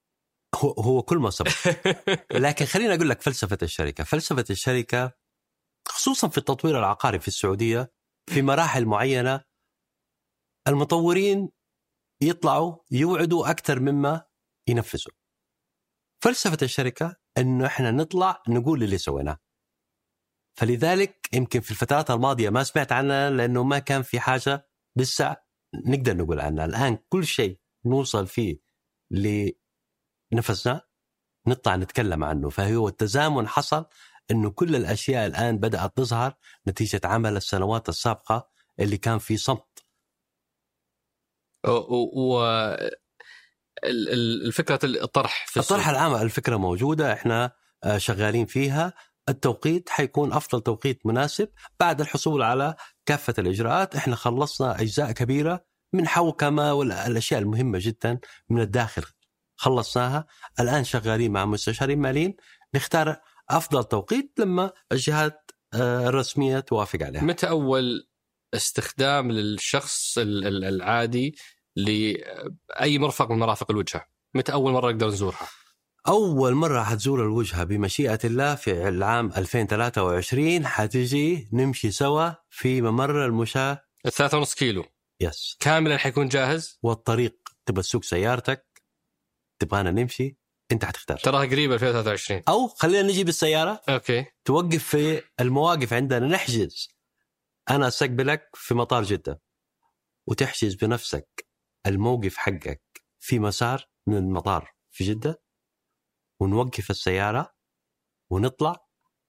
Speaker 3: هو كل ما سبق. لكن خليني أقول لك فلسفة الشركة خصوصا في التطوير العقاري في السعودية، في مراحل معينة المطورين يطلعوا يوعدوا أكثر مما ينفذوا. فلسفة الشركة أنه إحنا نطلع نقول اللي سويناه. فلذلك يمكن في الفترات الماضية ما سمعت عنها، لأنه ما كان في حاجة لسه نقدر نقول عنها. الآن كل شيء نوصل فيه لنفسنا نطلع نتكلم عنه. فهو التزامن حصل أنه كل الأشياء الآن بدأت تظهر نتيجة عمل السنوات السابقة اللي كان في صمت.
Speaker 2: الفكرة الطرح
Speaker 3: العام، الفكرة موجودة، احنا شغالين فيها. التوقيت حيكون أفضل توقيت مناسب بعد الحصول على كافة الإجراءات. احنا خلصنا أجزاء كبيرة من حوكمة والأشياء المهمة جدا من الداخل خلصناها. الآن شغالين مع مستشارين ماليين نختار أفضل توقيت لما الجهات الرسمية توافق عليها.
Speaker 2: متى أول استخدام للشخص العادي لأي مرفق من مرافق الوجهة؟ متى أول مرة نقدر نزورها؟
Speaker 3: أول مرة حتزور الوجهة بمشيئة الله في العام 2023. حتجي نمشي سوا في ممر المشاة
Speaker 2: 3.5 كيلو
Speaker 3: يس
Speaker 2: كاملا حيكون جاهز.
Speaker 3: والطريق تبغى تسوق سيارتك، تبغانا نمشي، انت حتختار.
Speaker 2: تراها قريبة 2023.
Speaker 3: أو خلينا نجي بالسيارة.
Speaker 2: أوكي.
Speaker 3: توقف في المواقف عندنا، نحجز. أنا أستقبلك في مطار جدة وتحجز بنفسك الموقف حقك في مسار من المطار في جدة، ونوقف السيارة ونطلع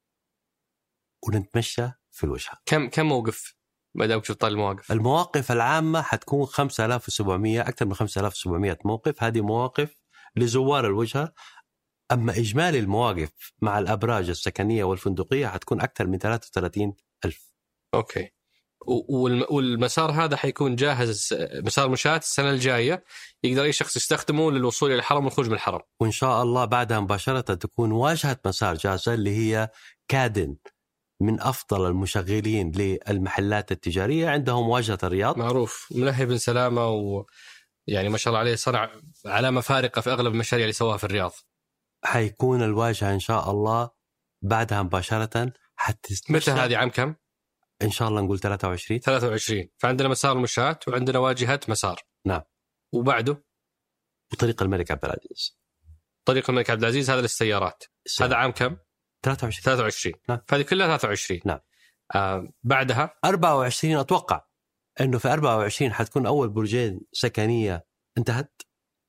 Speaker 3: ونتمشى في الوجهة.
Speaker 2: كم موقف بدأ شفت المواقف؟
Speaker 3: المواقف العامة حتكون 5700، أكثر من 5700 موقف. هذه مواقف لزوار الوجهة. أما إجمالي المواقف مع الأبراج السكنية والفندقية حتكون أكثر من 33,000.
Speaker 2: أوكي. والمسار هذا حيكون جاهز، مسار مشاة السنة الجاية يقدر أي شخص يستخدمه للوصول إلى الحرم والخروج من الحرم.
Speaker 3: وإن شاء الله بعدها مباشرة تكون واجهة مسار جاهزة اللي هي كادن، من أفضل المشغلين للمحلات التجارية، عندهم واجهة الرياض
Speaker 2: معروف ملهي بن سلامة، ويعني ما شاء الله عليه صنع علامة فارقة في أغلب المشاريع اللي سواها في الرياض.
Speaker 3: حيكون الواجهة إن شاء الله بعدها مباشرة.
Speaker 2: متى هذه؟ عام كم؟
Speaker 3: إن شاء الله نقول 23.
Speaker 2: فعندنا مسار المشاة وعندنا واجهة مسار.
Speaker 3: نعم.
Speaker 2: وبعده
Speaker 3: وطريق الملك عبد العزيز.
Speaker 2: طريق الملك عبد العزيز هذا للسيارات. هذا عام كم؟ 23.
Speaker 3: نعم.
Speaker 2: فهذه كلها 23.
Speaker 3: نعم.
Speaker 2: بعدها
Speaker 3: 24 أتوقع أنه في 24 حتكون أول برجين سكنية انتهت.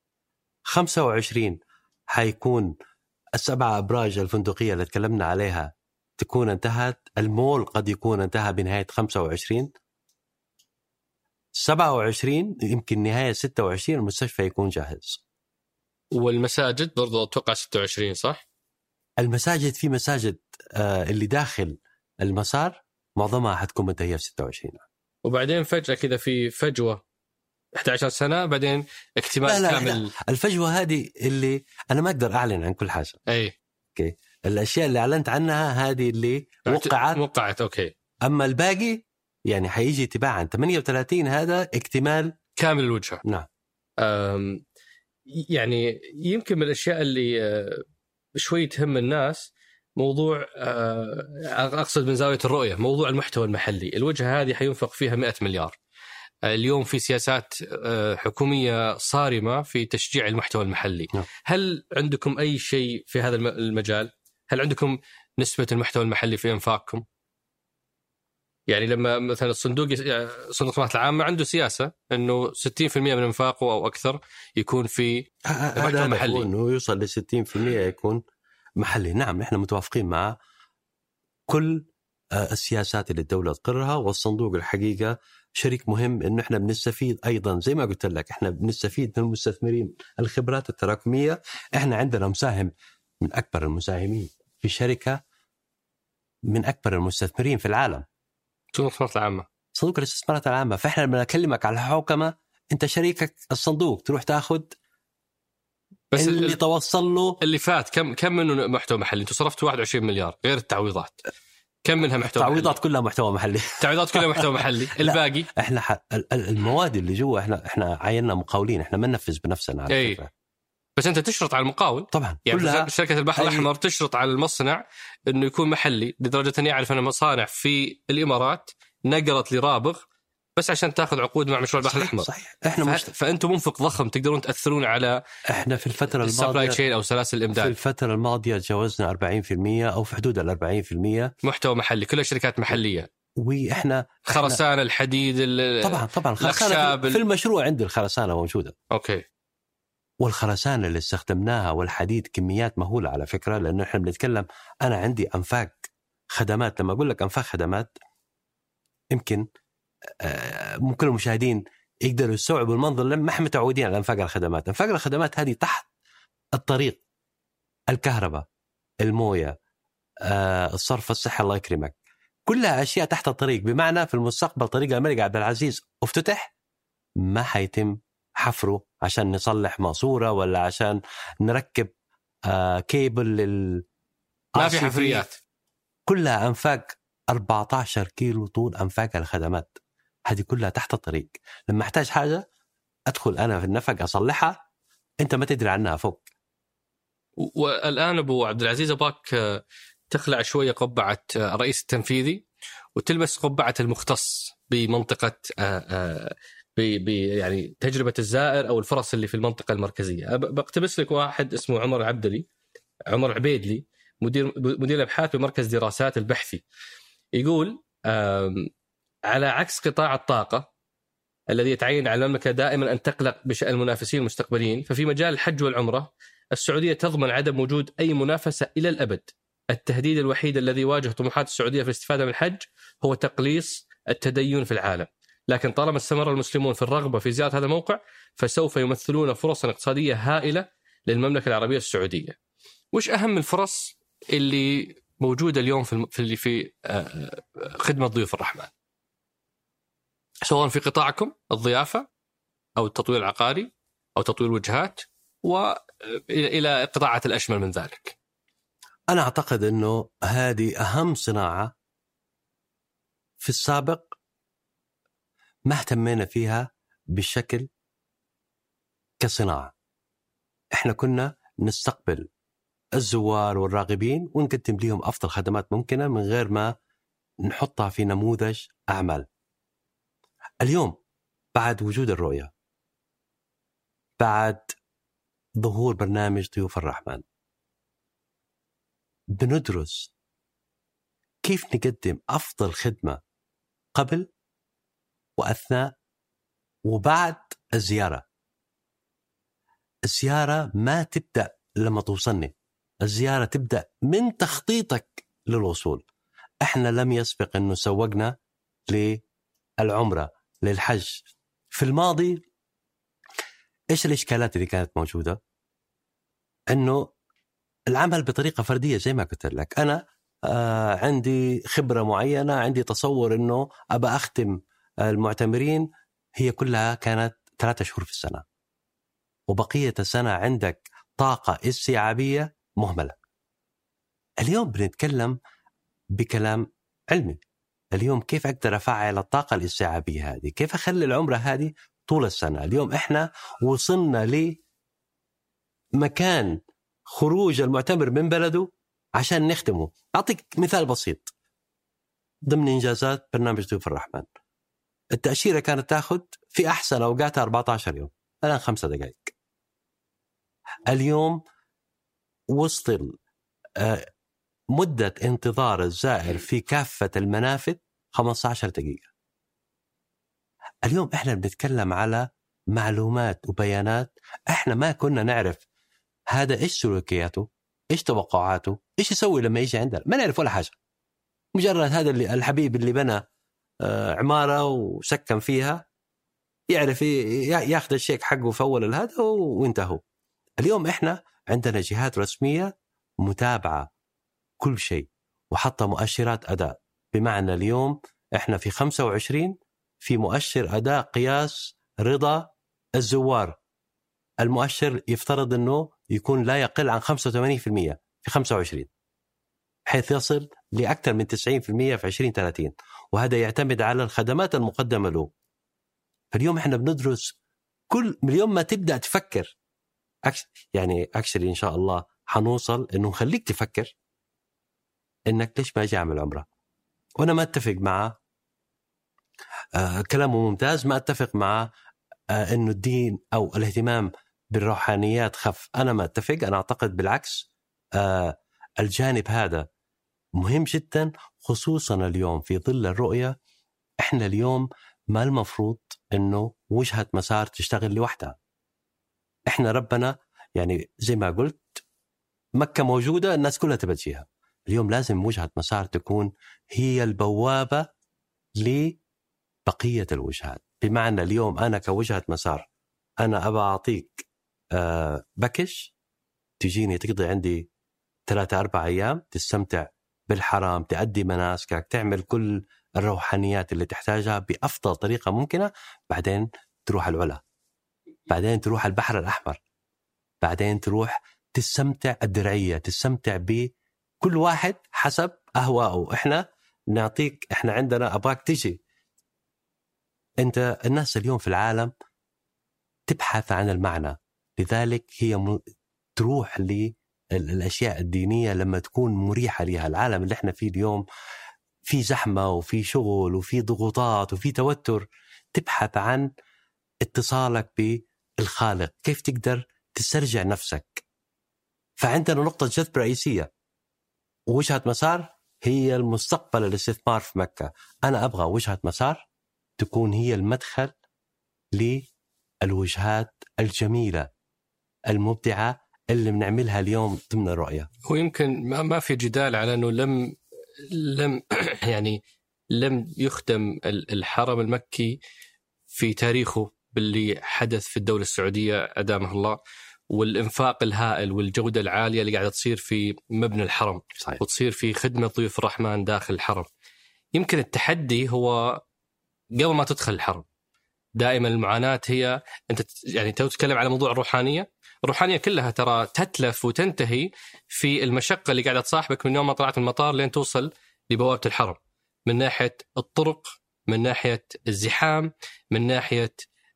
Speaker 3: 25 حيكون 7 أبراج الفندقية اللي تكلمنا عليها تكون انتهت. المول قد يكون انتهى بنهاية 25. 27 يمكن نهاية 26 المستشفى يكون جاهز.
Speaker 2: والمساجد برضو أتوقع 26 صح؟
Speaker 3: المساجد في مساجد اللي داخل المسار معظمها حتكون منتهية في 26.
Speaker 2: وبعدين فجأة كذا في فجوة 11 سنة بعدين اكتمال
Speaker 3: لا
Speaker 2: كامل.
Speaker 3: لا. الفجوة هذه اللي أنا ما أقدر أعلن عن كل حاجة.
Speaker 2: أي.
Speaker 3: أوكي. الأشياء اللي أعلنت عنها هذه اللي وقعت.
Speaker 2: أوكي.
Speaker 3: أما الباقي يعني حيجي تباعا 38 هذا اكتمال
Speaker 2: كامل الوجهة.
Speaker 3: نعم.
Speaker 2: يعني يمكن من الأشياء اللي شوي تهم الناس موضوع أقصد من زاوية الرؤية، موضوع المحتوى المحلي. الوجهة هذه حينفق فيها 100 مليار. اليوم في سياسات حكومية صارمة في تشجيع المحتوى المحلي. هل عندكم أي شيء في هذا المجال؟ هل عندكم نسبة المحتوى المحلي في إنفاقكم؟ يعني لما مثلا صندوق الخدمات العامة عنده سياسة أنه 60% من إنفاقه أو أكثر يكون في محتوى محلي،
Speaker 3: أنه يوصل ل 60% يكون محلي. نعم، إحنا متوافقين مع كل السياسات اللي الدولة تقررها، والصندوق الحقيقة شريك مهم. إنه إحنا بنستفيد أيضا زي ما قلت لك، إحنا بنستفيد من المستثمرين، الخبرات التراكمية. إحنا عندنا مساهم من أكبر المساهمين في شركة من أكبر المستثمرين في العالم، صندوق الاستثمارات العامة. فإحنا لما نكلمك على الحوكمة أنت شريكك الصندوق، تروح تأخذ بس اللي توصل له.
Speaker 2: اللي فات كم منه محتوى محلي؟ أنتوا صرفتوا 21 مليار غير التعويضات، كم منها محتوى محلي؟
Speaker 3: التعويضات كلها محتوى محلي.
Speaker 2: التعويضات كلها محتوى محلي. الباقي
Speaker 3: احنا المواد اللي جوا احنا عيننا مقاولين، احنا ما ننفذ بنفسنا على فكرة.
Speaker 2: بس انت تشرط على المقاول
Speaker 3: طبعا.
Speaker 2: يعني شركة البحر الأحمر تشرط على المصنع انه يكون محلي، لدرجة اني اعرف ان مصانع في الامارات نقلت لرابغ بس عشان تاخذ عقود مع مشروع البحر الأحمر.
Speaker 3: صحيح. احنا
Speaker 2: فانتم منفق ضخم تقدرون تاثرون على
Speaker 3: احنا في الفترة
Speaker 2: الماضية او سلاسل الامداد.
Speaker 3: في الفترة الماضية تجاوزنا 40% او في حدود 40%
Speaker 2: محتوى محلي، كلها شركات محلية.
Speaker 3: واحنا
Speaker 2: خرسانة الحديد
Speaker 3: طبعا خرسانة في المشروع عندي الخرسانة موجودة.
Speaker 2: اوكي.
Speaker 3: والخرسانة اللي استخدمناها والحديد كميات مهولة على فكرة، لأنه إحنا بنتكلم أنا عندي أنفاق خدمات. لما أقول لك أنفاق خدمات يمكن ممكن المشاهدين يقدروا يستوعبوا المنظر، لما ما احنا متعودين على أنفاق الخدمات. أنفاق الخدمات هذه تحت الطريق: الكهرباء، الموية، الصرف الصحي، الله يكرمك، كلها أشياء تحت الطريق. بمعنى في المستقبل طريق الملك عبد العزيز افتتح ما حيتم حفره عشان نصلح ماسورة ولا عشان نركب كيبل
Speaker 2: ما في حفريات،
Speaker 3: كلها أنفاق 14 كيلو طول أنفاق الخدمات. هذه كلها تحت الطريق. لما أحتاج حاجة أدخل أنا في النفق أصلحها، أنت ما تدري عنها فوق.
Speaker 2: والآن أبو عبد العزيز أباك تخلع شوية قبعة الرئيس التنفيذي وتلبس قبعة المختص بمنطقة يعني تجربة الزائر أو الفرص اللي في المنطقة المركزية. بقتبس لك واحد اسمه عمر عبيدلي، مدير الأبحاث بمركز دراسات البحثي، يقول على عكس قطاع الطاقة الذي يتعين على المملكة دائما أن تقلق بشأن المنافسين المستقبليين، ففي مجال الحج والعمرة السعودية تضمن عدم وجود أي منافسة إلى الأبد. التهديد الوحيد الذي يواجه طموحات السعودية في الاستفادة من الحج هو تقليص التدين في العالم، لكن طالما استمر المسلمون في الرغبة في زيارة هذا الموقع فسوف يمثلون فرصا اقتصادية هائلة للمملكة العربية السعودية. وش أهم الفرص اللي موجودة اليوم في خدمة ضيوف الرحمن؟ سواء في قطاعكم الضيافة أو التطوير العقاري أو تطوير وجهات وإلى قطاعات الأشمل من ذلك؟
Speaker 3: أنا أعتقد أنه هذه أهم صناعة في السابق ما اهتمينا فيها بالشكل كصناعة. إحنا كنا نستقبل الزوار والراغبين ونقدم لهم أفضل خدمات ممكنة من غير ما نحطها في نموذج أعمال. اليوم بعد وجود الرؤية، بعد ظهور برنامج ضيوف الرحمن، بندرس كيف نقدم أفضل خدمة قبل وأثناء وبعد الزيارة. الزيارة ما تبدأ لما توصلني، الزيارة تبدأ من تخطيطك للوصول. احنا لم يسبق أنه سوقنا للعمرة للحج في الماضي. إيش الإشكالات اللي كانت موجودة؟ أنه العمل بطريقة فردية زي ما قلت لك. أنا عندي خبرة معينة، عندي تصور أنه أبى أختم المعتمرين، هي كلها كانت 3 شهور في السنة، وبقية السنة عندك طاقة استيعابية مهملة. اليوم بنتكلم بكلام علمي. اليوم كيف أقدر أفعل الطاقة الاستيعابية هذه؟ كيف أخلي العمرة هذه طول السنة؟ اليوم إحنا وصلنا لمكان خروج المعتمر من بلده عشان نخدمه. أعطيك مثال بسيط. ضمن إنجازات برنامج ضيوف الرحمن، التأشيرة كانت تأخذ في أحسن أوقاتها 14 يوم، الآن 5 دقائق. اليوم وصل مدة انتظار الزائر في كافة المنافذ 15 دقيقة. اليوم إحنا بنتكلم على معلومات وبيانات إحنا ما كنا نعرف هذا إيش سلوكياته، إيش توقعاته، إيش يسوي لما يجي عندنا، ما نعرف ولا حاجة. مجرد هذا اللي الحبيب اللي بنى عمارة وسكن فيها يعرف ياخذ الشيك حقه في أول هذا وانتهوا. اليوم إحنا عندنا جهات رسمية متابعة كل شيء وحط مؤشرات أداء. بمعنى اليوم إحنا في 25 في مؤشر أداء قياس رضا الزوار. المؤشر يفترض أنه يكون لا يقل عن 85% في 25، حيث يصل لأكثر من 90% في 2030، وهذا يعتمد على الخدمات المقدمة له. فاليوم إحنا بندرس كل اليوم ما تبدأ تفكر يعني أكشلي إن شاء الله حنوصل أنه نخليك تفكر إنك ليش ما أجي أعمل عمرة. وأنا ما أتفق مع كلامه ممتاز، ما أتفق مع إنه الدين أو الاهتمام بالروحانيات خف. أنا ما أتفق. أنا أعتقد بالعكس الجانب هذا مهم جدا، خصوصا اليوم في ظل الرؤية. إحنا اليوم ما المفروض إنه وجهة مسار تشتغل لوحدها. إحنا ربنا يعني زي ما قلت مكة موجودة، الناس كلها تبجيها. اليوم لازم وجهة مسار تكون هي البوابة لبقية الوجهات. بمعنى اليوم أنا كوجهة مسار أنا أبى أعطيك بكش، تجيني تقضي عندي 3-4 أيام، تستمتع بالحرام، تأدي مناسكك، تعمل كل الروحانيات اللي تحتاجها بأفضل طريقة ممكنة. بعدين تروح العلا، بعدين تروح البحر الأحمر، بعدين تروح تستمتع الدرعية، تستمتع بكل واحد حسب أهواءه. إحنا نعطيك، إحنا عندنا أباك تجي. أنت الناس اليوم في العالم تبحث عن المعنى، لذلك هي تروح للأشياء الدينية لما تكون مريحة لها. العالم اللي إحنا فيه اليوم في زحمة وفي شغل وفي ضغوطات وفي توتر، تبحث عن اتصالك بالخالق، كيف تقدر تسترجع نفسك. فعندنا نقطة جذب رئيسية ووجهة مسار هي المستقبل الاستثمار في مكة. أنا أبغى وجهة مسار تكون هي المدخل للوجهات الجميلة المبدعة اللي بنعملها اليوم ضمن الرؤية.
Speaker 2: ويمكن ما في جدال على أنه لم يختم الحرم المكي في تاريخه باللي حدث في الدولة السعودية أدامه الله، والإنفاق الهائل والجودة العالية اللي قاعدة تصير في مبنى الحرم.
Speaker 3: صحيح.
Speaker 2: وتصير في خدمة ضيوف الرحمن داخل الحرم. يمكن التحدي هو قبل ما تدخل الحرم. دائما المعاناة هي أنت يعني تتكلم على موضوع الروحانية كلها ترى تتلف وتنتهي في المشقة اللي قاعدة تصاحبك من يوم ما طلعت من المطار لين توصل لبوابة الحرم، من ناحية الطرق، من ناحية الزحام، من ناحية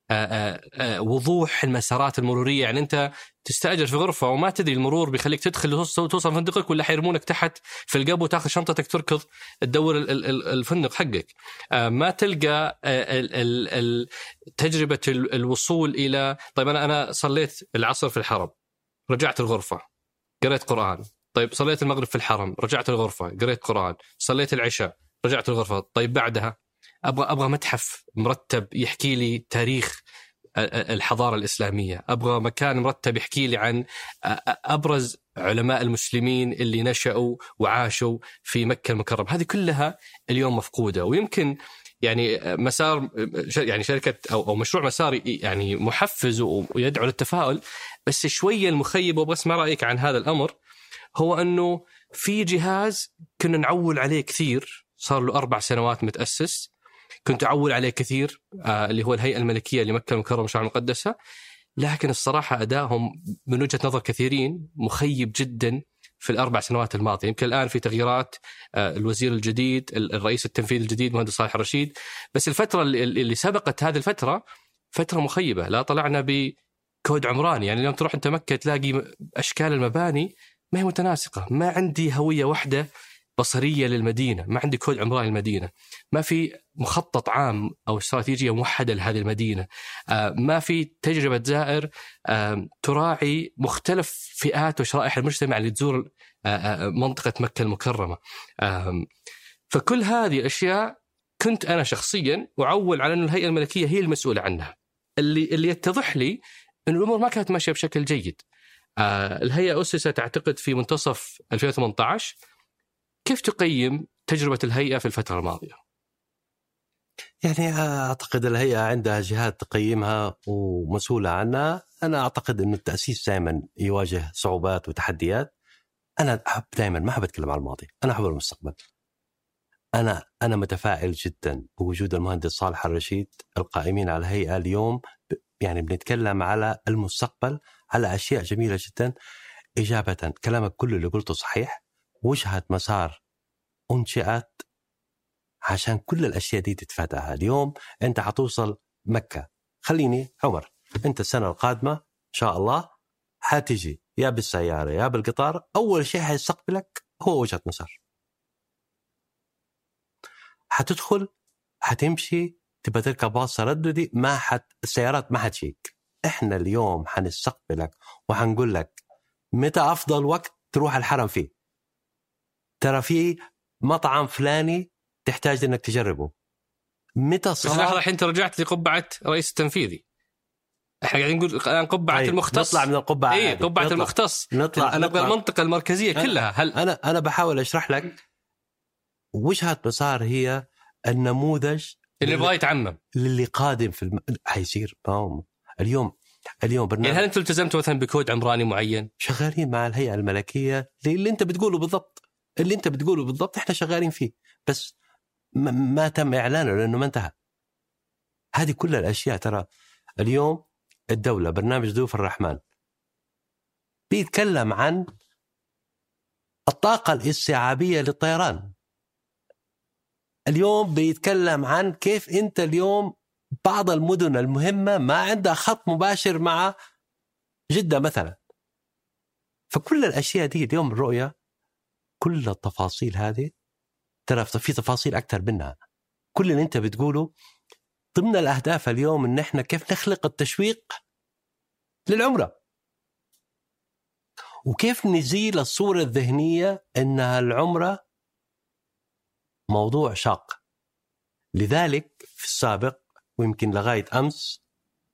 Speaker 2: وضوح المسارات المرورية. يعني أنت تستأجر في غرفة وما تدري المرور بيخليك تدخل توصل فندقك ولا حيرمونك تحت في القبو وتاخذ شنطتك تركض تدور الفندق حقك. ما تلقى تجربة الوصول إلى طيب أنا صليت العصر في الحرم، رجعت الغرفة قريت قرآن. طيب صليت المغرب في الحرم، رجعت الغرفة قريت قرآن. صليت العشاء، رجعت الغرفة. طيب بعدها أبغى متحف مرتب يحكي لي تاريخ الحضارة الإسلامية، أبغى مكان مرتب يحكي لي عن أبرز علماء المسلمين اللي نشأوا وعاشوا في مكة المكرمة. هذه كلها اليوم مفقودة. ويمكن يعني مسار يعني شركة أو مشروع مسار يعني محفز ويدعو للتفاؤل، بس شوية المخيب وأبغى أسمع رأيك عن هذا الأمر. هو أنه في جهاز كنا نعول عليه كثير، صار له 4 سنوات متأسس، كنت أعول عليه كثير، اللي هو الهيئة الملكية لمكة المكرمة والشعب المقدسة، لكن الصراحة أدائهم من وجهة نظر كثيرين مخيب جدا في ال4 سنوات الماضية. يمكن الآن في تغييرات، الوزير الجديد، الرئيس التنفيذي الجديد مهندس صالح الرشيد، بس الفترة اللي سبقت هذه الفترة فترة مخيبة. لا طلعنا بكود عمراني، يعني اليوم تروح أنت مكة تلاقي أشكال المباني ما هي متناسقة، ما عندي هوية واحدة بصرية للمدينة، ما عندي كود عمراني للمدينة، ما في مخطط عام أو استراتيجية موحدة لهذه المدينة، ما في تجربة زائر تراعي مختلف فئات وشرائح المجتمع اللي تزور منطقة مكة المكرمة. فكل هذه الأشياء كنت أنا شخصيا أعول على أن الهيئة الملكية هي المسؤولة عنها. اللي يتضح لي أن الأمور ما كانت ماشية بشكل جيد. الهيئة أسست أعتقد في منتصف 2018. كيف تقيم تجربة الهيئة في الفترة الماضية؟
Speaker 3: يعني أعتقد الهيئة عندها جهات تقيمها ومسؤولة عنها. أنا أعتقد أن التأسيس دائما يواجه صعوبات وتحديات. أنا أحب دائما ما أحب أتكلم عن الماضي، أنا أحب المستقبل. أنا متفائل جدا بوجود المهندس صالح الرشيد القائمين على الهيئة اليوم. يعني بنتكلم على المستقبل، على أشياء جميلة جدا. إجابة كلامك كله اللي قلته صحيح. وجهة مسار أنشئت عشان كل الأشياء دي تتفاداها. اليوم أنت حتوصل مكة، خليني عمر، أنت السنة القادمة إن شاء الله حتجي يا بالسيارة يا بالقطار، أول شيء حيستقبلك هو وجهة مسار. حتدخل، حتمشي، تبى تركب باص رددي، السيارات ما حتشيك. إحنا اليوم حنستقبلك وحنقول لك متى أفضل وقت تروح الحرم فيه. ترى في مطعم فلاني تحتاج انك تجربه. متى صار؟
Speaker 2: بس لحظة، انت رجعت لقبعة رئيس التنفيذي. احنا قاعدين نقول الان قبعة المختص.
Speaker 3: نطلع من القبعة.
Speaker 2: ايه قبعة المختص. انا ابغى المنطقة المركزية كلها. هل
Speaker 3: انا بحاول اشرح لك وجهة مسار هي النموذج
Speaker 2: اللي يبغى يتعمم
Speaker 3: للي قادم في حيصير اليوم برنامج.
Speaker 2: يعني هل انتم التزمتوا مثلا بكود عمراني معين؟
Speaker 3: شغالين مع الهيئة الملكية اللي انت بتقوله بالضبط، احنا شغالين فيه، بس ما تم اعلانه لانه ما انتهى. هذه كل الاشياء. ترى اليوم الدولة برنامج ضيوف الرحمن بيتكلم عن الطاقة الاستيعابية للطيران. اليوم بيتكلم عن كيف انت اليوم بعض المدن المهمة ما عندها خط مباشر مع جدة مثلا. فكل الاشياء دي اليوم الرؤية، كل التفاصيل هذه، ترى في تفاصيل أكثر منها. كل اللي أنت بتقوله ضمن الأهداف اليوم إن إحنا كيف نخلق التشويق للعمرة، وكيف نزيل الصورة الذهنية إنها العمرة موضوع شاق. لذلك في السابق ويمكن لغاية أمس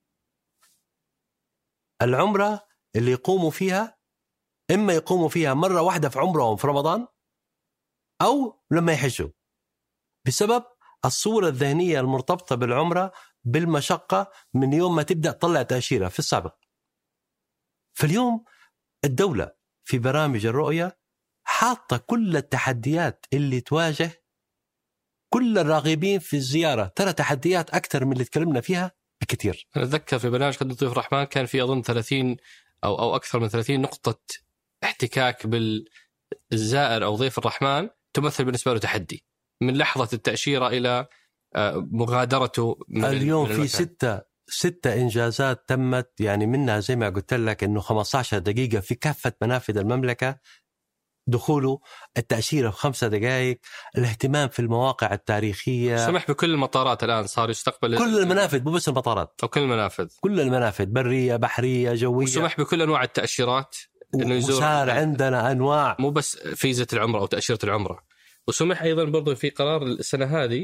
Speaker 3: العمرة اللي يقوموا فيها إما يقوموا فيها مرة واحدة في عمرهم في رمضان أو لما يحجوا، بسبب الصورة الذهنية المرتبطة بالعمرة بالمشقة من يوم ما تبدأ تطلع تأشيرة في السابق. فاليوم الدولة في برامج الرؤية حاطة كل التحديات اللي تواجه كل الراغبين في الزيارة. ترى تحديات أكثر من اللي تكلمنا فيها بكثير.
Speaker 2: أنا أتذكر في برنامج خدمة ضيوف الرحمن كان في أظن 30 أو أكثر من 30 نقطة احتكاك بالزائر أو ضيف الرحمن تمثل بالنسبة له تحدي من لحظة التأشيرة إلى مغادرته
Speaker 3: اليوم في 6 إنجازات تمت، يعني منها زي ما قلت لك إنه 15 دقيقة في كافة منافذ المملكة دخوله، التأشيرة في 5 دقائق، الاهتمام في المواقع التاريخية.
Speaker 2: سمح بكل المطارات الآن صار يستقبل
Speaker 3: كل المنافذ، مو بس المطارات،
Speaker 2: أو كل المنافذ،
Speaker 3: كل المنافذ برية بحرية جوية.
Speaker 2: وسمح بكل أنواع التأشيرات إنه يزور.
Speaker 3: وصار عندنا أنواع،
Speaker 2: مو بس فيزة العمرة أو تأشيرة العمرة. وسمح أيضا برضو في قرار السنة هذه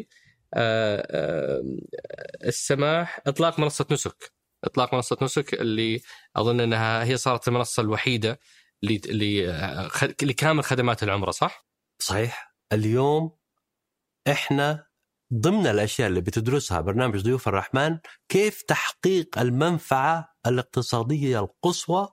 Speaker 2: السماح إطلاق منصة نسك اللي أظن أنها هي صارت المنصة الوحيدة لكامل خدمات العمرة.
Speaker 3: صحيح. اليوم إحنا ضمن الأشياء اللي بتدرسها برنامج ضيوف الرحمن كيف تحقيق المنفعة الاقتصادية القصوى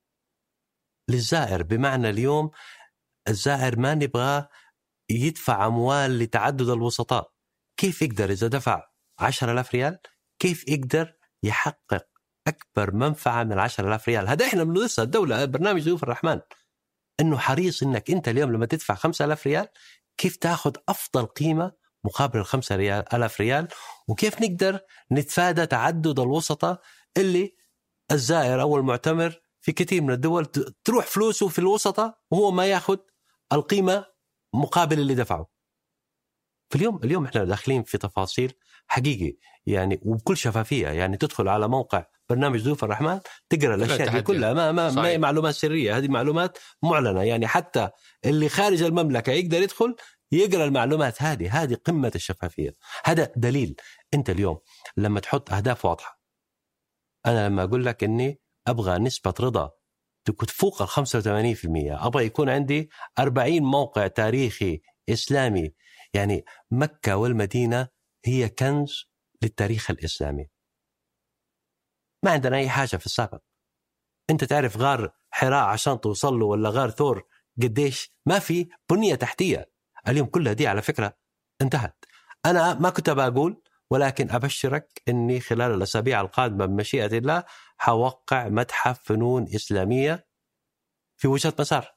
Speaker 3: للزائر. بمعنى اليوم الزائر ما نبغى يدفع أموال لتعدد الوسطاء. كيف يقدر إذا دفع 10,000 ريال كيف يقدر يحقق أكبر منفعة من 10,000 ريال؟ هذا إحنا بندرسها الدولة. برنامج ضيوف الرحمن إنه حريص إنك أنت اليوم لما تدفع 5,000 ريال كيف تأخذ أفضل قيمة مقابل 5,000 ريال، وكيف نقدر نتفادى تعدد الوسطاء اللي الزائر أو المعتمر في كثير من الدول تروح فلوسه في الوسطاء وهو ما يأخذ القيمة مقابل اللي دفعه. اليوم احنا داخلين في تفاصيل حقيقي يعني وبكل شفافية. يعني تدخل على موقع برنامج ضيوف الرحمن تقرأ الأشياء دي كلها، ما هي معلومات سرية، هذه معلومات معلنة. يعني حتى اللي خارج المملكة يقدر يدخل يقرأ المعلومات هذه قمة الشفافية. هذا دليل. أنت اليوم لما تحط أهداف واضحة، أنا لما أقول لك إني أبغى نسبة رضا تكون فوق 85%، أبغى يكون عندي 40 موقع تاريخي إسلامي. يعني مكة والمدينة هي كنز للتاريخ الإسلامي. ما عندنا أي حاجة في السابق. أنت تعرف غار حراء عشان توصل له ولا غار ثور قديش؟ ما في بنية تحتية. اليوم كلها دي على فكرة انتهت. أنا ما كنت بقول، ولكن أبشرك أني خلال الأسابيع القادمة بمشيئة الله حوقع متحف فنون إسلامية في وجهة مسار،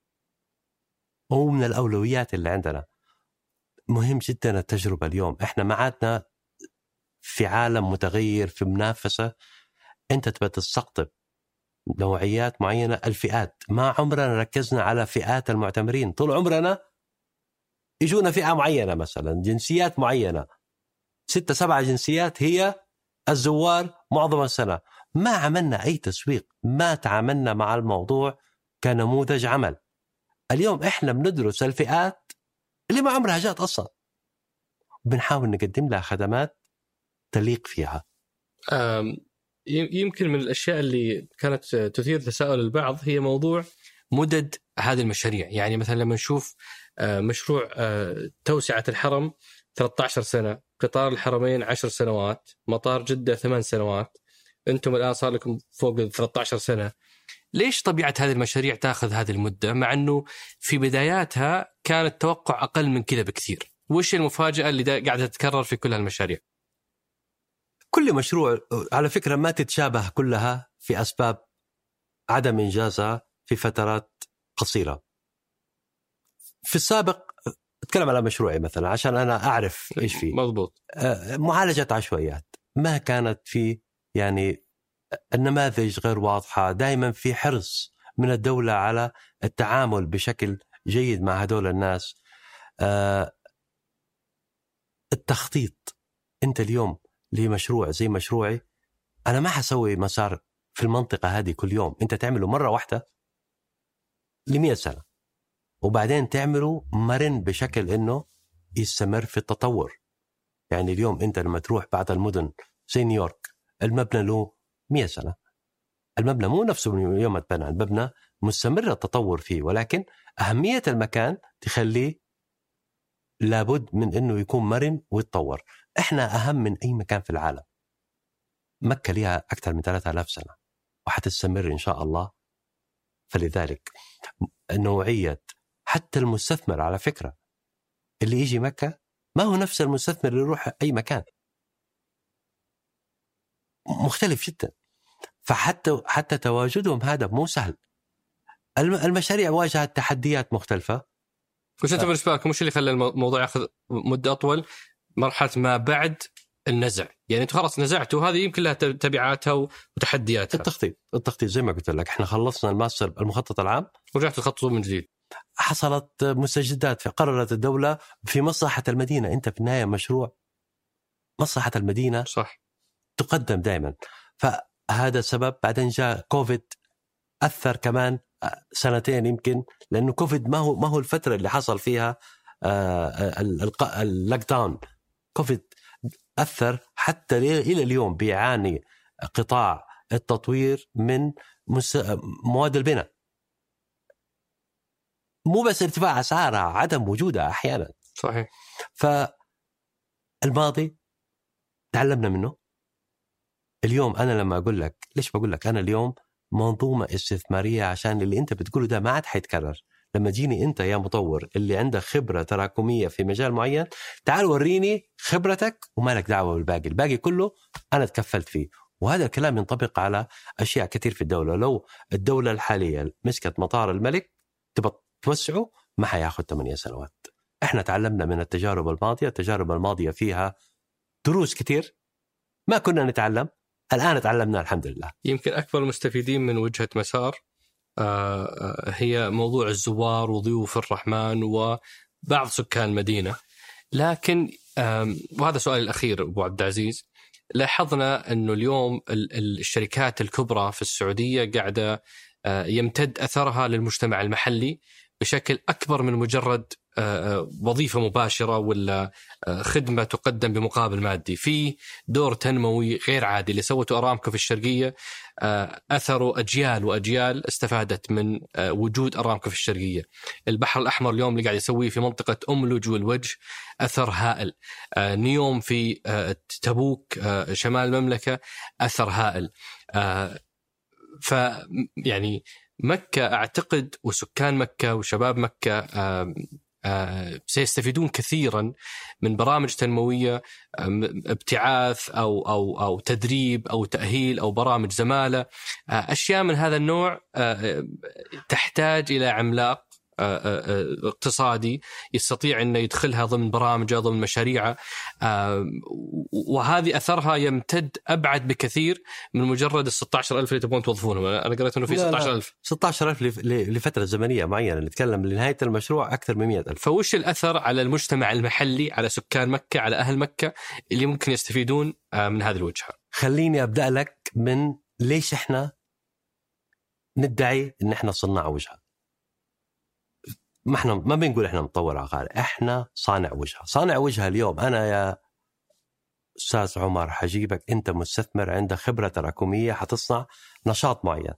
Speaker 3: وهو من الأولويات اللي عندنا. مهم جدا التجربة. اليوم إحنا معادنا في عالم متغير، في منافسة. أنت تبى تستقطب نوعيات معينة، الفئات. ما عمرنا ركزنا على فئات المعتمرين. طول عمرنا يجونا فئة معينة، مثلا جنسيات معينة، 6-7 جنسيات هي الزوار معظم السنة. ما عملنا أي تسويق، ما تعاملنا مع الموضوع كنموذج عمل. اليوم إحنا بندرس الفئات اللي ما عمرها جات أصلا، بنحاول نقدم لها خدمات تليق فيها.
Speaker 2: يمكن من الأشياء اللي كانت تثير تساؤل البعض هي موضوع مدد هذه المشاريع. يعني مثلا لما نشوف مشروع توسعة الحرم 13 سنة، قطار الحرمين 10 سنوات، مطار جدة 8 سنوات، أنتم الآن صار لكم فوق 13 سنة. ليش طبيعة هذه المشاريع تأخذ هذه المدة مع أنه في بداياتها كان التوقع أقل من كذا بكثير؟ وش المفاجأة اللي قاعدة تتكرر في كل هالمشاريع؟
Speaker 3: كل مشروع على فكرة ما تتشابه كلها في أسباب عدم إنجازها في فترات قصيرة. في السابق أتكلم على مشروعي مثلا عشان أنا أعرف إيش فيه.
Speaker 2: مضبوط.
Speaker 3: معالجة عشوائيات ما كانت في، يعني النماذج غير واضحة. دائما في حرص من الدولة على التعامل بشكل جيد مع هدول الناس. التخطيط. أنت اليوم لمشروع زي مشروعي، أنا ما حسوي مسار في المنطقة هذه كل يوم. أنت تعمله مرة واحدة ل100 سنة، وبعدين تعمله مرن بشكل أنه يستمر في التطور. يعني اليوم أنت لما تروح بعض المدن زي نيويورك، المبنى له 100 سنة. المبنى مو نفسه من يوم اتبنى، المبنى مستمر التطور فيه، ولكن أهمية المكان تخليه لابد من أنه يكون مرن ويتطور. إحنا أهم من أي مكان في العالم. مكة لها أكثر من 3000 سنة وحتستمر إن شاء الله. فلذلك نوعية حتى المستثمر على فكرة اللي يجي مكة ما هو نفس المستثمر اللي يروح أي مكان، مختلف جدا. فحتى تواجدهم هذا مو سهل. المشاريع واجهت تحديات مختلفة.
Speaker 2: وش أنت بالنسبة لكم وش اللي خلى الموضوع يأخذ مدة أطول؟ مرحلة ما بعد النزع، يعني أنتوا خلاص نزعتوا، هذه يمكن لها تبعاتها وتحدياتها.
Speaker 3: التخطيط زي ما قلت لك، احنا خلصنا الماستر المخطط العام
Speaker 2: ورجعتوا تخططوا من جديد.
Speaker 3: حصلت مستجدات، قررت الدولة في مصلحة المدينة. أنت في النهاية مشروع مصلحة المدينة
Speaker 2: صح
Speaker 3: تقدم دائما. فهذا السبب. بعدين جاء كوفيد أثر كمان سنتين يمكن، لأنه كوفيد ما هو الفترة اللي حصل فيها اللوك داون. كوفيد أثر حتى إلى اليوم بيعاني قطاع التطوير من مواد البناء، مو بس ارتفاع أسعارها، عدم وجودها أحيانا.
Speaker 2: صحيح.
Speaker 3: فالماضي تعلمنا منه. اليوم أنا لما أقول لك، ليش بقول لك أنا اليوم منظومة استثمارية؟ عشان اللي أنت بتقوله ده ما عاد حيتكرر. لما جيني أنت يا مطور اللي عندك خبرة تراكمية في مجال معين، تعال وريني خبرتك وما لك دعوة بالباقي، الباقي كله أنا تكفلت فيه. وهذا الكلام ينطبق على أشياء كثير في الدولة. لو الدولة الحالية مسكت مطار الملك تبغى توسعه، ما حياخد 8 سنوات. احنا تعلمنا من التجارب الماضية. التجارب الماضية فيها دروس كتير ما كنا نتعلم، الآن تعلمنا الحمد لله.
Speaker 2: يمكن أكبر المستفيدين من وجهة مسار هي موضوع الزوار وضيوف الرحمن وبعض سكان المدينة. لكن وهذا سؤالي الأخير أبو عبد العزيز، لاحظنا أنه اليوم الشركات الكبرى في السعودية قاعدة يمتد أثرها للمجتمع المحلي بشكل أكبر من مجرد وظيفة مباشرة ولا خدمة تقدم بمقابل مادي. في دور تنموي غير عادي اللي سوته أرامكو في الشرقية، أثروا أجيال وأجيال استفادت من وجود أرامكو في الشرقية. البحر الأحمر اليوم اللي قاعد يسويه في منطقة أملج والوجه أثر هائل. نيوم في تبوك شمال المملكة أثر هائل. فيعني مكة أعتقد وسكان مكة وشباب مكة سيستفيدون كثيرا من برامج تنموية، ابتعاث أو تدريب أو تأهيل أو برامج زمالة، أشياء من هذا النوع تحتاج إلى عملاق اقتصادي يستطيع أن يدخلها ضمن برامجه ضمن مشاريعه، وهذه أثرها يمتد أبعد بكثير من مجرد 16,000 اللي تبون توظفونهم. أنا قرأت أنه في
Speaker 3: 16,000 لفترة زمنية معينة، نتكلم لنهاية المشروع أكثر من 100,000.
Speaker 2: فوش الأثر على المجتمع المحلي، على سكان مكة، على أهل مكة اللي ممكن يستفيدون من هذه الوجهة؟
Speaker 3: خليني أبدأ لك من ليش إحنا ندعي إن إحنا صناع وجهة. ما بنقول إحنا مطور عقاري، إحنا صانع وجهة. صانع وجهة اليوم أنا يا أستاذ عمر حجيبك، أنت مستثمر عندك خبرة تراكمية، حتصنع نشاط معين.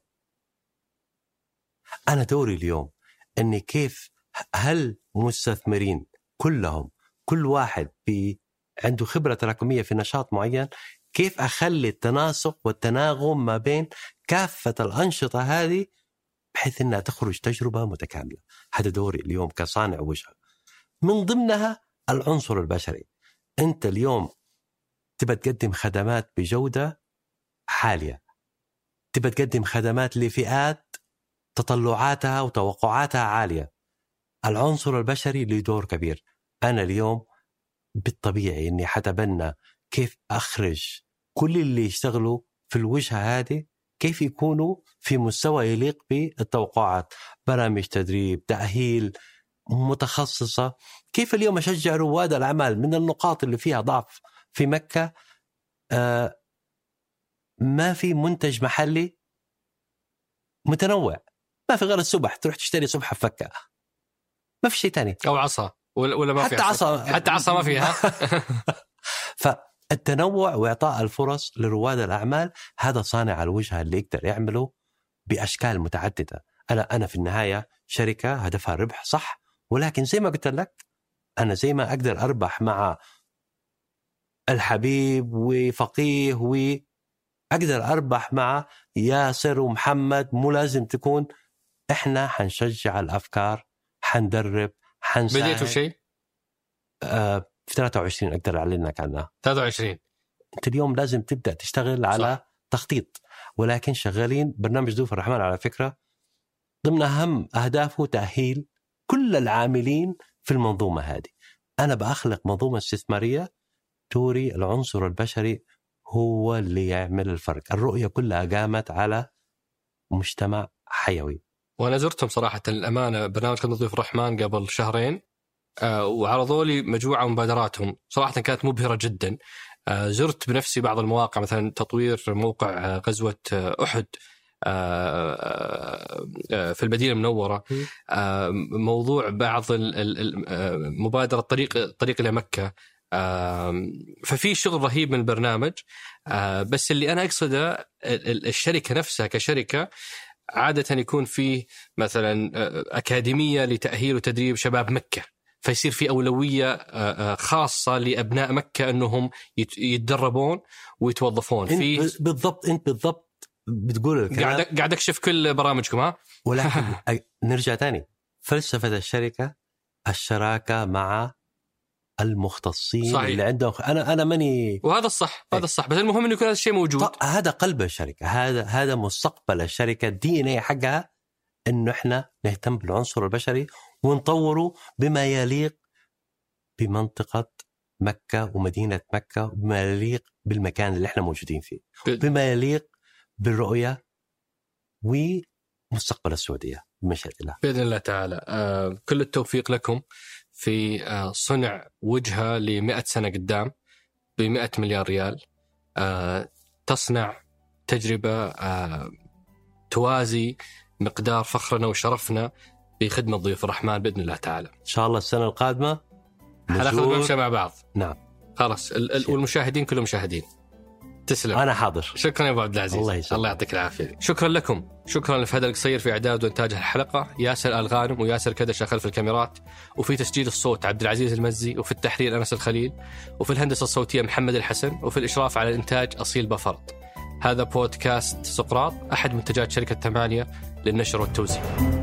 Speaker 3: أنا دوري اليوم أني كيف هل مستثمرين كلهم كل واحد عنده خبرة تراكمية في نشاط معين، كيف أخلي التناسق والتناغم ما بين كافة الأنشطة هذه بحيث أنها تخرج تجربة متكاملة. هذا دوري اليوم كصانع وجهة. من ضمنها العنصر البشري. أنت اليوم تبى تقدم خدمات بجودة عالية، تبى تقدم خدمات لفئات تطلعاتها وتوقعاتها عالية. العنصر البشري له دور كبير. أنا اليوم بالطبيعي أني حتبنى كيف أخرج كل اللي يشتغلوا في الوجهة هذه كيف يكونوا في مستوى يليق بالتوقعات، برامج تدريب، تأهيل متخصصة. كيف اليوم أشجع رواد الأعمال من النقاط اللي فيها ضعف في مكة. ما في منتج محلي متنوع، ما في غير السبح، تروح تشتري سبحة في مكة، ما في شيء تاني،
Speaker 2: أو عصا ولا ما في حتى عصا ما فيها.
Speaker 3: فالتنوع وإعطاء الفرص لرواد الأعمال، هذا صانع الوجهة اللي يقدر يعمله بأشكال متعددة. أنا في النهاية شركة هدفها الربح صح، ولكن زي ما قلت لك أنا زي ما أقدر أربح مع الحبيب وفقيه وأقدر أربح مع ياسر ومحمد، مو لازم تكون. إحنا حنشجع الأفكار، حندرب، حنساعد.
Speaker 2: بديتوا شيء؟
Speaker 3: في 23 أقدر أعلنك عنها.
Speaker 2: 23
Speaker 3: أنت اليوم لازم تبدأ تشتغل على
Speaker 2: صح.
Speaker 3: تخطيط، ولكن شغالين برنامج ضيوف الرحمن على فكرة ضمن أهم أهدافه تأهيل كل العاملين في المنظومة هذه. أنا بأخلق منظومة استثمارية توري العنصر البشري هو اللي يعمل الفرق. الرؤية كلها قامت على مجتمع حيوي.
Speaker 2: وأنا زرتهم صراحة الأمانة برنامج خدمة ضيوف الرحمن قبل شهرين، وعرضوا لي مجموعة مبادراتهم صراحة كانت مبهرة جدا. زرت بنفسي بعض المواقع، مثلا تطوير موقع غزوة أحد في المدينة المنورة، موضوع بعض المبادرة الطريق إلى مكة. ففي شغل رهيب من البرنامج. بس اللي أنا أقصده الشركة نفسها كشركة عادة يكون فيه مثلا أكاديمية لتأهيل وتدريب شباب مكة، فيصير في أولوية خاصة لأبناء مكة أنهم يتدربون ويتوظفون في.
Speaker 3: بالضبط، أنت بالضبط بتقول الكلام.
Speaker 2: قاعد أكشف كل برامجكم ها.
Speaker 3: ولكن نرجع تاني، فلسفة الشركة الشراكة مع المختصين. صحيح. اللي عندهم أنا ماني،
Speaker 2: وهذا الصح هذا الصح، بس المهم إنه يكون هذا الشيء موجود.
Speaker 3: هذا قلب الشركة، هذا مستقبل الشركة. DNA حقها إنه إحنا نهتم بالعنصر البشري ونطوره بما يليق بمنطقة مكة ومدينة مكة، بما يليق بالمكان اللي إحنا موجودين فيه، بما يليق بالرؤية ومستقبل السعودية بمشيئة الله
Speaker 2: بإذن الله تعالى. كل التوفيق لكم في صنع وجهة ل100 سنة قدام ب100 مليار ريال. تصنع تجربة توازي مقدار فخرنا وشرفنا بخدمة ضيوف الرحمن بإذن الله تعالى.
Speaker 3: إن شاء الله السنة القادمة
Speaker 2: هناخذ الممشى مع بعض.
Speaker 3: نعم
Speaker 2: خلاص. والمشاهدين كلهم مشاهدين. تسلم.
Speaker 3: أنا حاضر.
Speaker 2: شكرا يا أبو عبد العزيز. الله يعطيك العافية. شكرا لكم. شكرا لفهد القصير في إعداد وإنتاج الحلقة، ياسر آل غانم وياسر كدشة خلف الكاميرات، وفي تسجيل الصوت عبد العزيز المزي، وفي التحرير أنس الخليل، وفي الهندسة الصوتية محمد الحسن، وفي الإشراف على الإنتاج أصيل بفرط. هذا بودكاست سقراط، أحد منتجات شركة 8 للنشر والتوزيع.